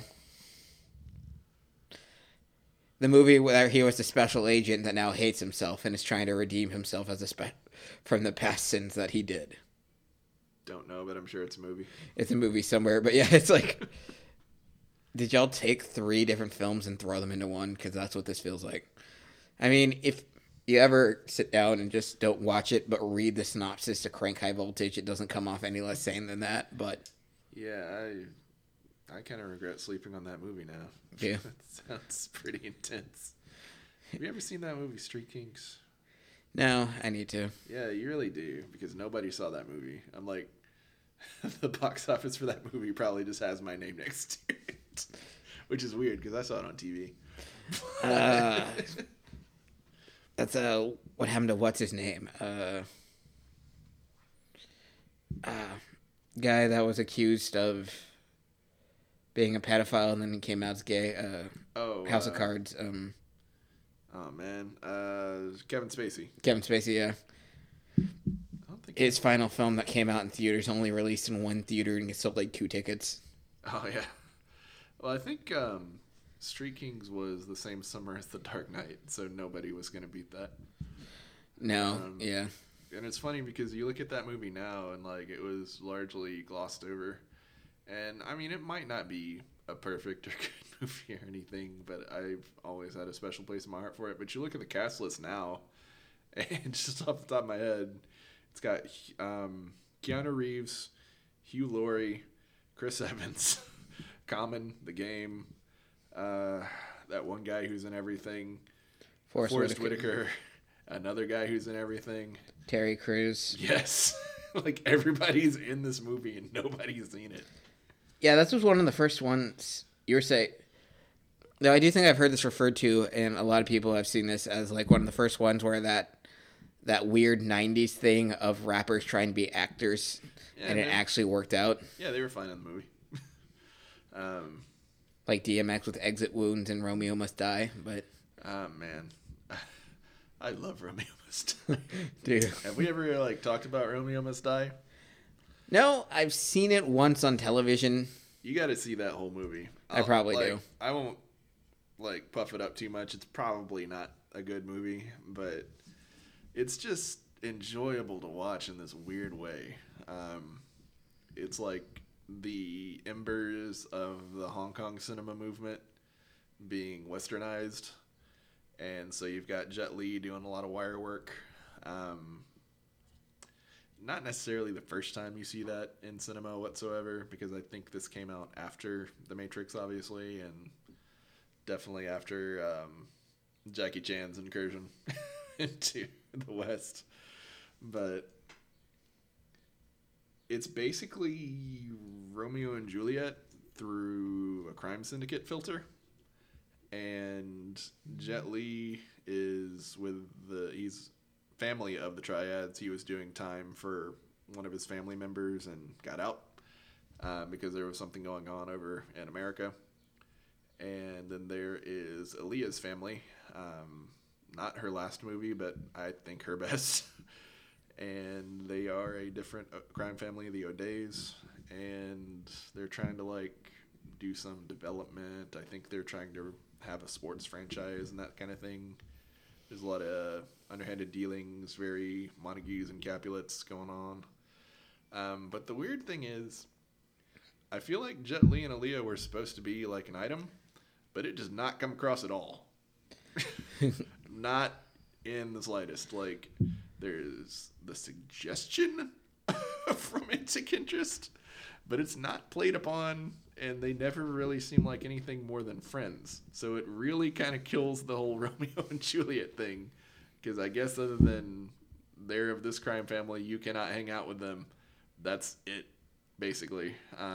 he was the special agent that now hates himself and is trying to redeem himself as from the past sins that he did. Don't know, but I'm sure it's a movie. It's a movie somewhere, but yeah, it's like, did y'all take 3 different films and throw them into one? Because that's what this feels like. I mean, if you ever sit down and just don't watch it, but read the synopsis to Crank High Voltage, it doesn't come off any less sane than that, but... Yeah, I kind of regret sleeping on that movie now. Yeah. That sounds pretty intense. Have you ever seen that movie, Street Kings? No, I need to. Yeah, you really do, because nobody saw that movie. I'm like, the box office for that movie probably just has my name next to it, which is weird, because I saw it on TV. That's what happened to what's his name? Guy that was accused of being a pedophile and then he came out as gay. House of Cards. Oh man, Kevin Spacey. Kevin Spacey, yeah. I don't think His final film that came out in theaters only released in 1 theater and he sold like 2 tickets. Oh yeah. Well, I think Street Kings was the same summer as The Dark Knight, so nobody was gonna beat that. No, yeah. And it's funny because you look at that movie now and like it was largely glossed over. And I mean, it might not be a perfect or good movie or anything, but I've always had a special place in my heart for it. But you look at the cast list now, and just off the top of my head, it's got Keanu Reeves, Hugh Laurie, Chris Evans, Common, The Game, that one guy who's in everything, Forrest Whitaker, another guy who's in everything, Terry Crews. Yes, like everybody's in this movie and nobody's seen it. Yeah, this was one of the first ones you were saying. No, I do think I've heard this referred to, and a lot of people have seen this as like one of the first ones where that weird 90s thing of rappers trying to be actors, and it actually worked out. Yeah, they were fine in the movie. Like DMX with Exit Wounds and Romeo Must Die, but... Oh, man. I love Romeo Must Die. Dude. Have we ever, like, talked about Romeo Must Die? No, I've seen it once on television. You got to see that whole movie. I probably do. I won't, like, puff it up too much. It's probably not a good movie, but it's just enjoyable to watch in this weird way. It's like the embers of the Hong Kong cinema movement being westernized, and so you've got Jet Li doing a lot of wire work. Not necessarily the first time you see that in cinema whatsoever, because I think this came out after The Matrix, obviously, and definitely after Jackie Chan's incursion into the West. But it's basically Romeo and Juliet through a crime syndicate filter. And Jet Li is he's family of the Triads. He was doing time for one of his family members and got out because there was something going on over in America. And then there is Aaliyah's family. Not her last movie, but I think her best. And they are a different crime family, the O'Days, and they're trying to like do some development. I think they're trying to have a sports franchise and that kind of thing. There's a lot of underhanded dealings, very Montagues and Capulets going on. But the weird thing is, I feel like Jet Li and Aaliyah were supposed to be like an item, but it does not come across at all. Not in the slightest. Like, there's the suggestion of romantic interest, but it's not played upon, and they never really seem like anything more than friends. So it really kind of kills the whole Romeo and Juliet thing, because I guess other than they're of this crime family, you cannot hang out with them. That's it, basically.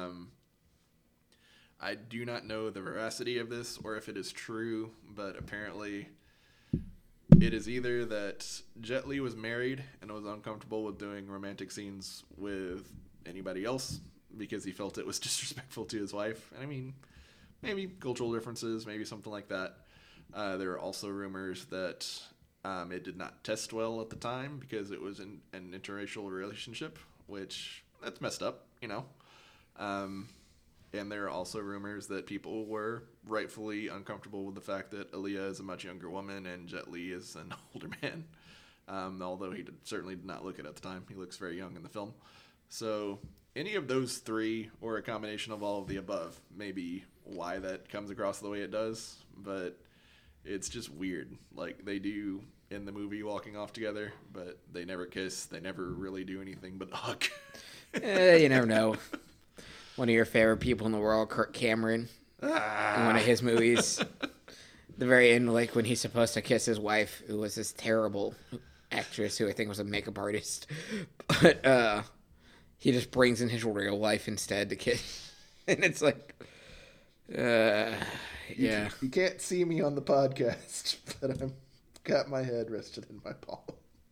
I do not know the veracity of this or if it is true, but apparently it is either that Jet Li was married and was uncomfortable with doing romantic scenes with anybody else because he felt it was disrespectful to his wife. I mean, maybe cultural differences, maybe something like that. There are also rumors that it did not test well at the time because it was an interracial relationship, which that's messed up, you know. And there are also rumors that people were rightfully uncomfortable with the fact that Aaliyah is a much younger woman and Jet Li is an older man. Although he certainly did not look it at the time. He looks very young in the film. So any of those three, or a combination of all of the above, may be why that comes across the way it does. But it's just weird. Like, they do in the movie walking off together, but they never kiss. They never really do anything but hug. You never know. One of your favorite people in the world, Kirk Cameron, in one of his movies. The very end, like when he's supposed to kiss his wife, who was this terrible actress who I think was a makeup artist. But he just brings in his real life instead to kiss. And it's like, yeah. You can't see me on the podcast, but I've got my head rested in my palm.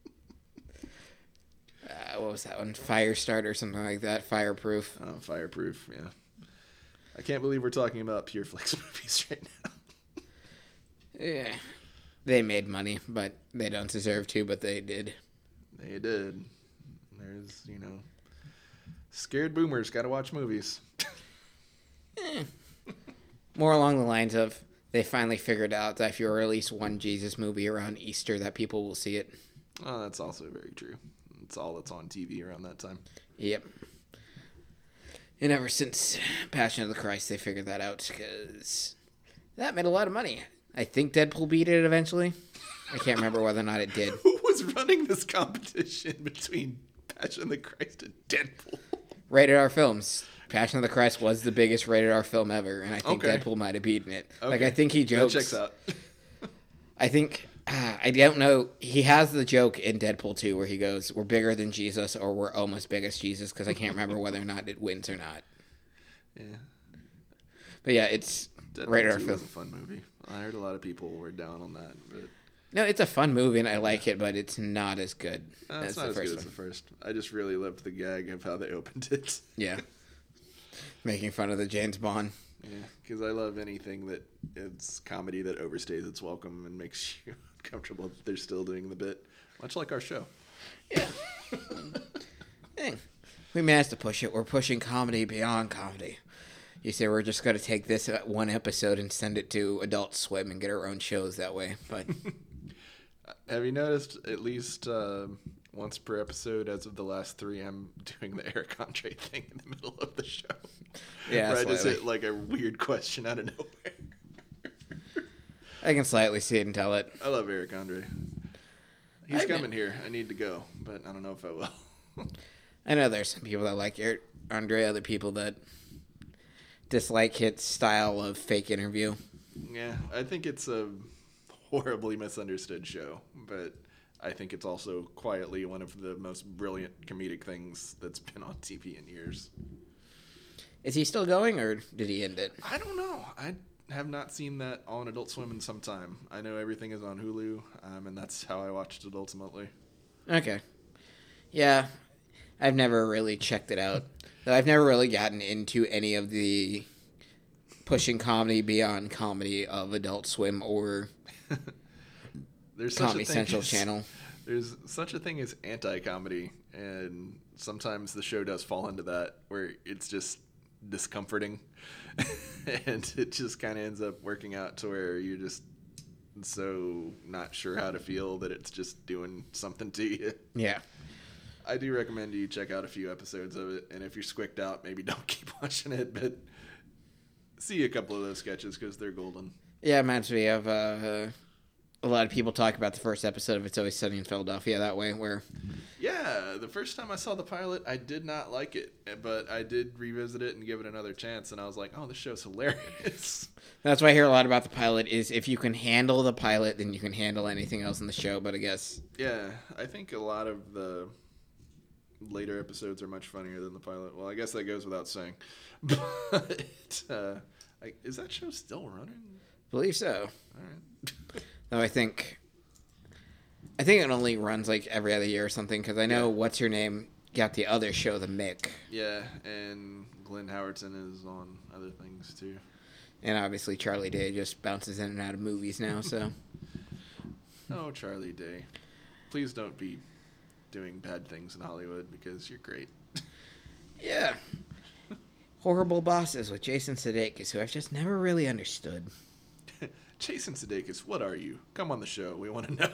What was that one? Firestarter or something like that. Fireproof. Oh, Fireproof, yeah. I can't believe we're talking about Pure Flix movies right now. Yeah. They made money, but they don't deserve to, but they did. They did. There's, scared boomers got to watch movies. More along the lines of, they finally figured out that if you release one Jesus movie around Easter, that people will see it. Oh, that's also very true. It's all that's on TV around that time. Yep. And ever since Passion of the Christ, they figured that out, because that made a lot of money. I think Deadpool beat it eventually. I can't remember whether or not it did. Who was running this competition between Passion of the Christ and Deadpool? Rated R Films. Passion of the Christ was the biggest rated R film ever, and I think Okay. Deadpool might have beaten it. Okay. Like, I think he That jokes. checks out. I think, I don't know. He has the joke in Deadpool 2 where he goes, "We're bigger than Jesus," or "We're almost big as Jesus," because I can't remember whether or not it wins or not. Yeah. But yeah, it's Deadpool rated R 2 film. was a fun movie. I heard a lot of people were down on that, but No, it's a fun movie, and I like it, but it's not as good it's as not the as first good one. as the first. I just really loved the gag of how they opened it. Yeah. Making fun of the James Bond. Yeah, because I love anything that it's comedy that overstays its welcome and makes you uncomfortable that they're still doing the bit, much like our show. Hey, we managed to push it. We're pushing comedy beyond comedy. You say we're just going to take this one episode and send it to Adult Swim and get our own shows that way. But Have you noticed at least once per episode, as of the last 3, I'm doing the Eric Andre thing in the middle of the show? yeah, Where I just slightly. hit like a weird question out of nowhere. I can slightly see it and tell it. I love Eric Andre. He's I admit- coming here. I need to go, but I don't know if I will. I know there's some people that like Eric Andre, other people that dislike his style of fake interview. Yeah, I think it's a horribly misunderstood show, but I think it's also quietly one of the most brilliant comedic things that's been on TV in years. Is he still going, or did he end it? I don't know. I have not seen that on Adult Swim in some time. I know everything is on Hulu, and that's how I watched it ultimately. Okay. Yeah, I've never really checked it out. Though I've never really gotten into any of the pushing comedy beyond comedy of Adult Swim or There's such Comedy a thing Central as, channel. There's such a thing as anti-comedy, and sometimes the show does fall into that, where it's just discomforting, and it just kind of ends up working out to where you're just so not sure how to feel that it's just doing something to you. Yeah. I do recommend you check out a few episodes of it, and if you're squicked out, maybe don't keep watching it, but see a couple of those sketches because they're golden. Yeah, it reminds me of a lot of people talk about the first episode of It's Always Sunny in Philadelphia that way, where Yeah, the first time I saw the pilot, I did not like it, but I did revisit it and give it another chance, and I was like, oh, this show's hilarious. that's why I hear a lot about the pilot is if you can handle the pilot, then you can handle anything else in the show, but I guess... Yeah, I think a lot of the later episodes are much funnier than the pilot. Well, I guess that goes without saying. But is that show still running? believe so. All right. Though I think it only runs like every other year or something, because I know Yeah. What's Your Name got the other show, The Mick, Yeah, and Glenn Howerton is on other things too. and obviously Charlie Day just bounces in and out of movies now, so... Oh, Charlie Day. Please don't be doing bad things in Hollywood because you're great. Yeah. Horrible Bosses with Jason Sudeikis, who I've just never really understood. Jason Sudeikis, what are you? Come on the show. We want to know.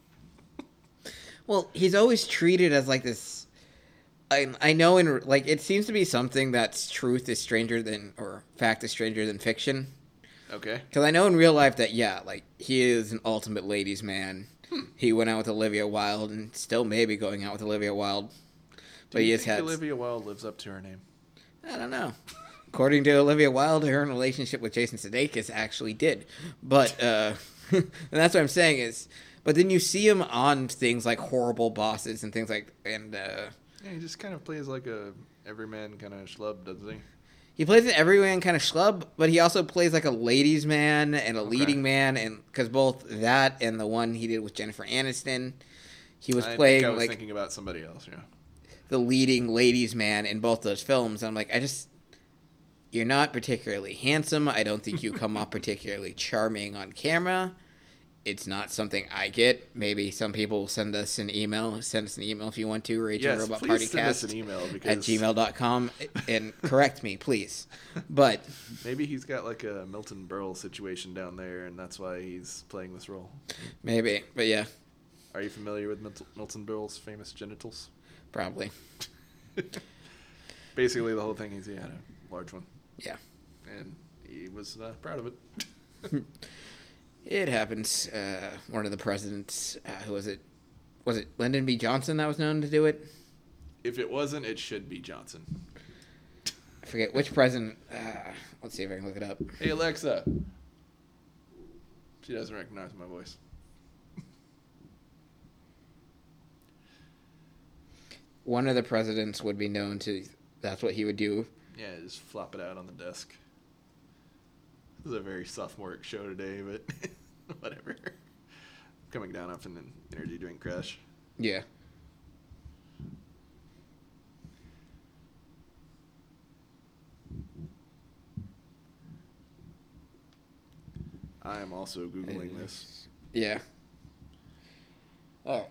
Well, he's always treated as like this... I know in... Like, it seems to be something that's truth is stranger than... Or fact is stranger than fiction. Okay. Because I know in real life that, yeah, like, he is an ultimate ladies' man. He went out with Olivia Wilde and still maybe going out with Olivia Wilde. Do But he you has think had... Olivia Wilde lives up to her name? I don't know. According to Olivia Wilde, her relationship with Jason Sudeikis actually did. But, and that's what I'm saying is... But then you see him on things like Horrible Bosses and things like... And, Yeah, he just kind of plays like a everyman kind of schlub, doesn't he? he plays an everyman kind of schlub, but he also plays like a ladies' man and a leading man, and because both that and the one he did with Jennifer Aniston, he was I playing think I was like thinking about somebody else, yeah. the leading ladies' man in both those films. I'm like, you're not particularly handsome. I don't think you come off particularly charming on camera. It's not something I get. Maybe some people will send us an email. Send us an email if you want to. Yes, please send us an email at because gmail.com and correct me, please. But maybe he's got like a Milton Berle situation down there, and that's why he's playing this role. maybe. But yeah, Are you familiar with Milton Berle's famous genitals? probably. Basically, the whole thing is he had a large one, Yeah. and he was proud of it. It happens. One of the presidents, who was it? Was it Lyndon B. Johnson that was known to do it? If it wasn't, it should be Johnson. forget which president. Let's see if I can look it up. Hey, Alexa. She doesn't recognize my voice. One of the presidents would be known to. That's what he would do. Yeah, just flop it out on the desk. This is a very sophomoric show today, but whatever. Coming down off an energy drink crash. Yeah. I am also Googling this. Yeah. Oh.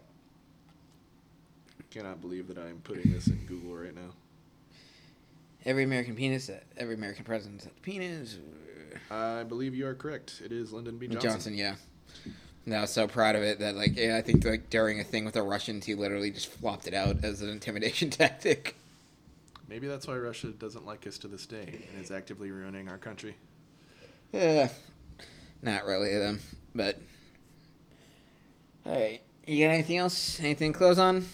Cannot believe that I am putting this in Google right now. Every American president's had a penis. I believe you are correct. It is Lyndon B. Johnson. Yeah. And I was so proud of it that, like, yeah, I think, like, during a thing with the Russians, he literally just flopped it out as an intimidation tactic. Maybe that's why Russia doesn't like us to this day and is actively ruining our country. Yeah. Not really, them. But. Alright. You got anything else? Anything to close on?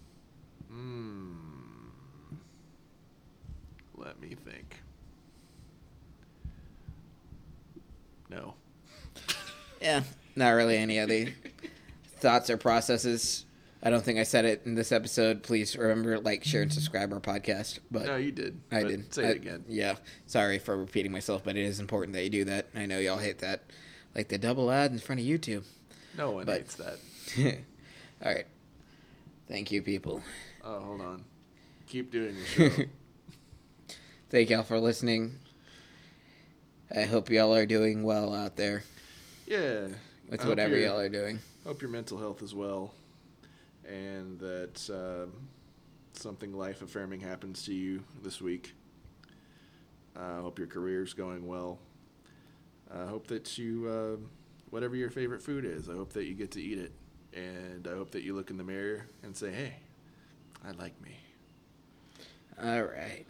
Let me think. No. Yeah. Not really any other thoughts or processes. I don't think I said it in this episode. Please remember, like, share, and subscribe our podcast. But No, you did. I But did. Say it again. Yeah. Sorry for repeating myself, but it is important that you do that. I know y'all hate that. Like the double ad in front of YouTube. No one But- hates that. All right. Thank you, people. Oh, hold on. Keep doing the show. Thank y'all for listening. I hope y'all are doing well out there Yeah. with I hope whatever your- y'all are doing. Hope your mental health is well, and that something life affirming happens to you this week. I hope your career's going well. I hope that you, whatever your favorite food is, I hope that you get to eat it. And I hope that you look in the mirror and say, hey, I like me. All right.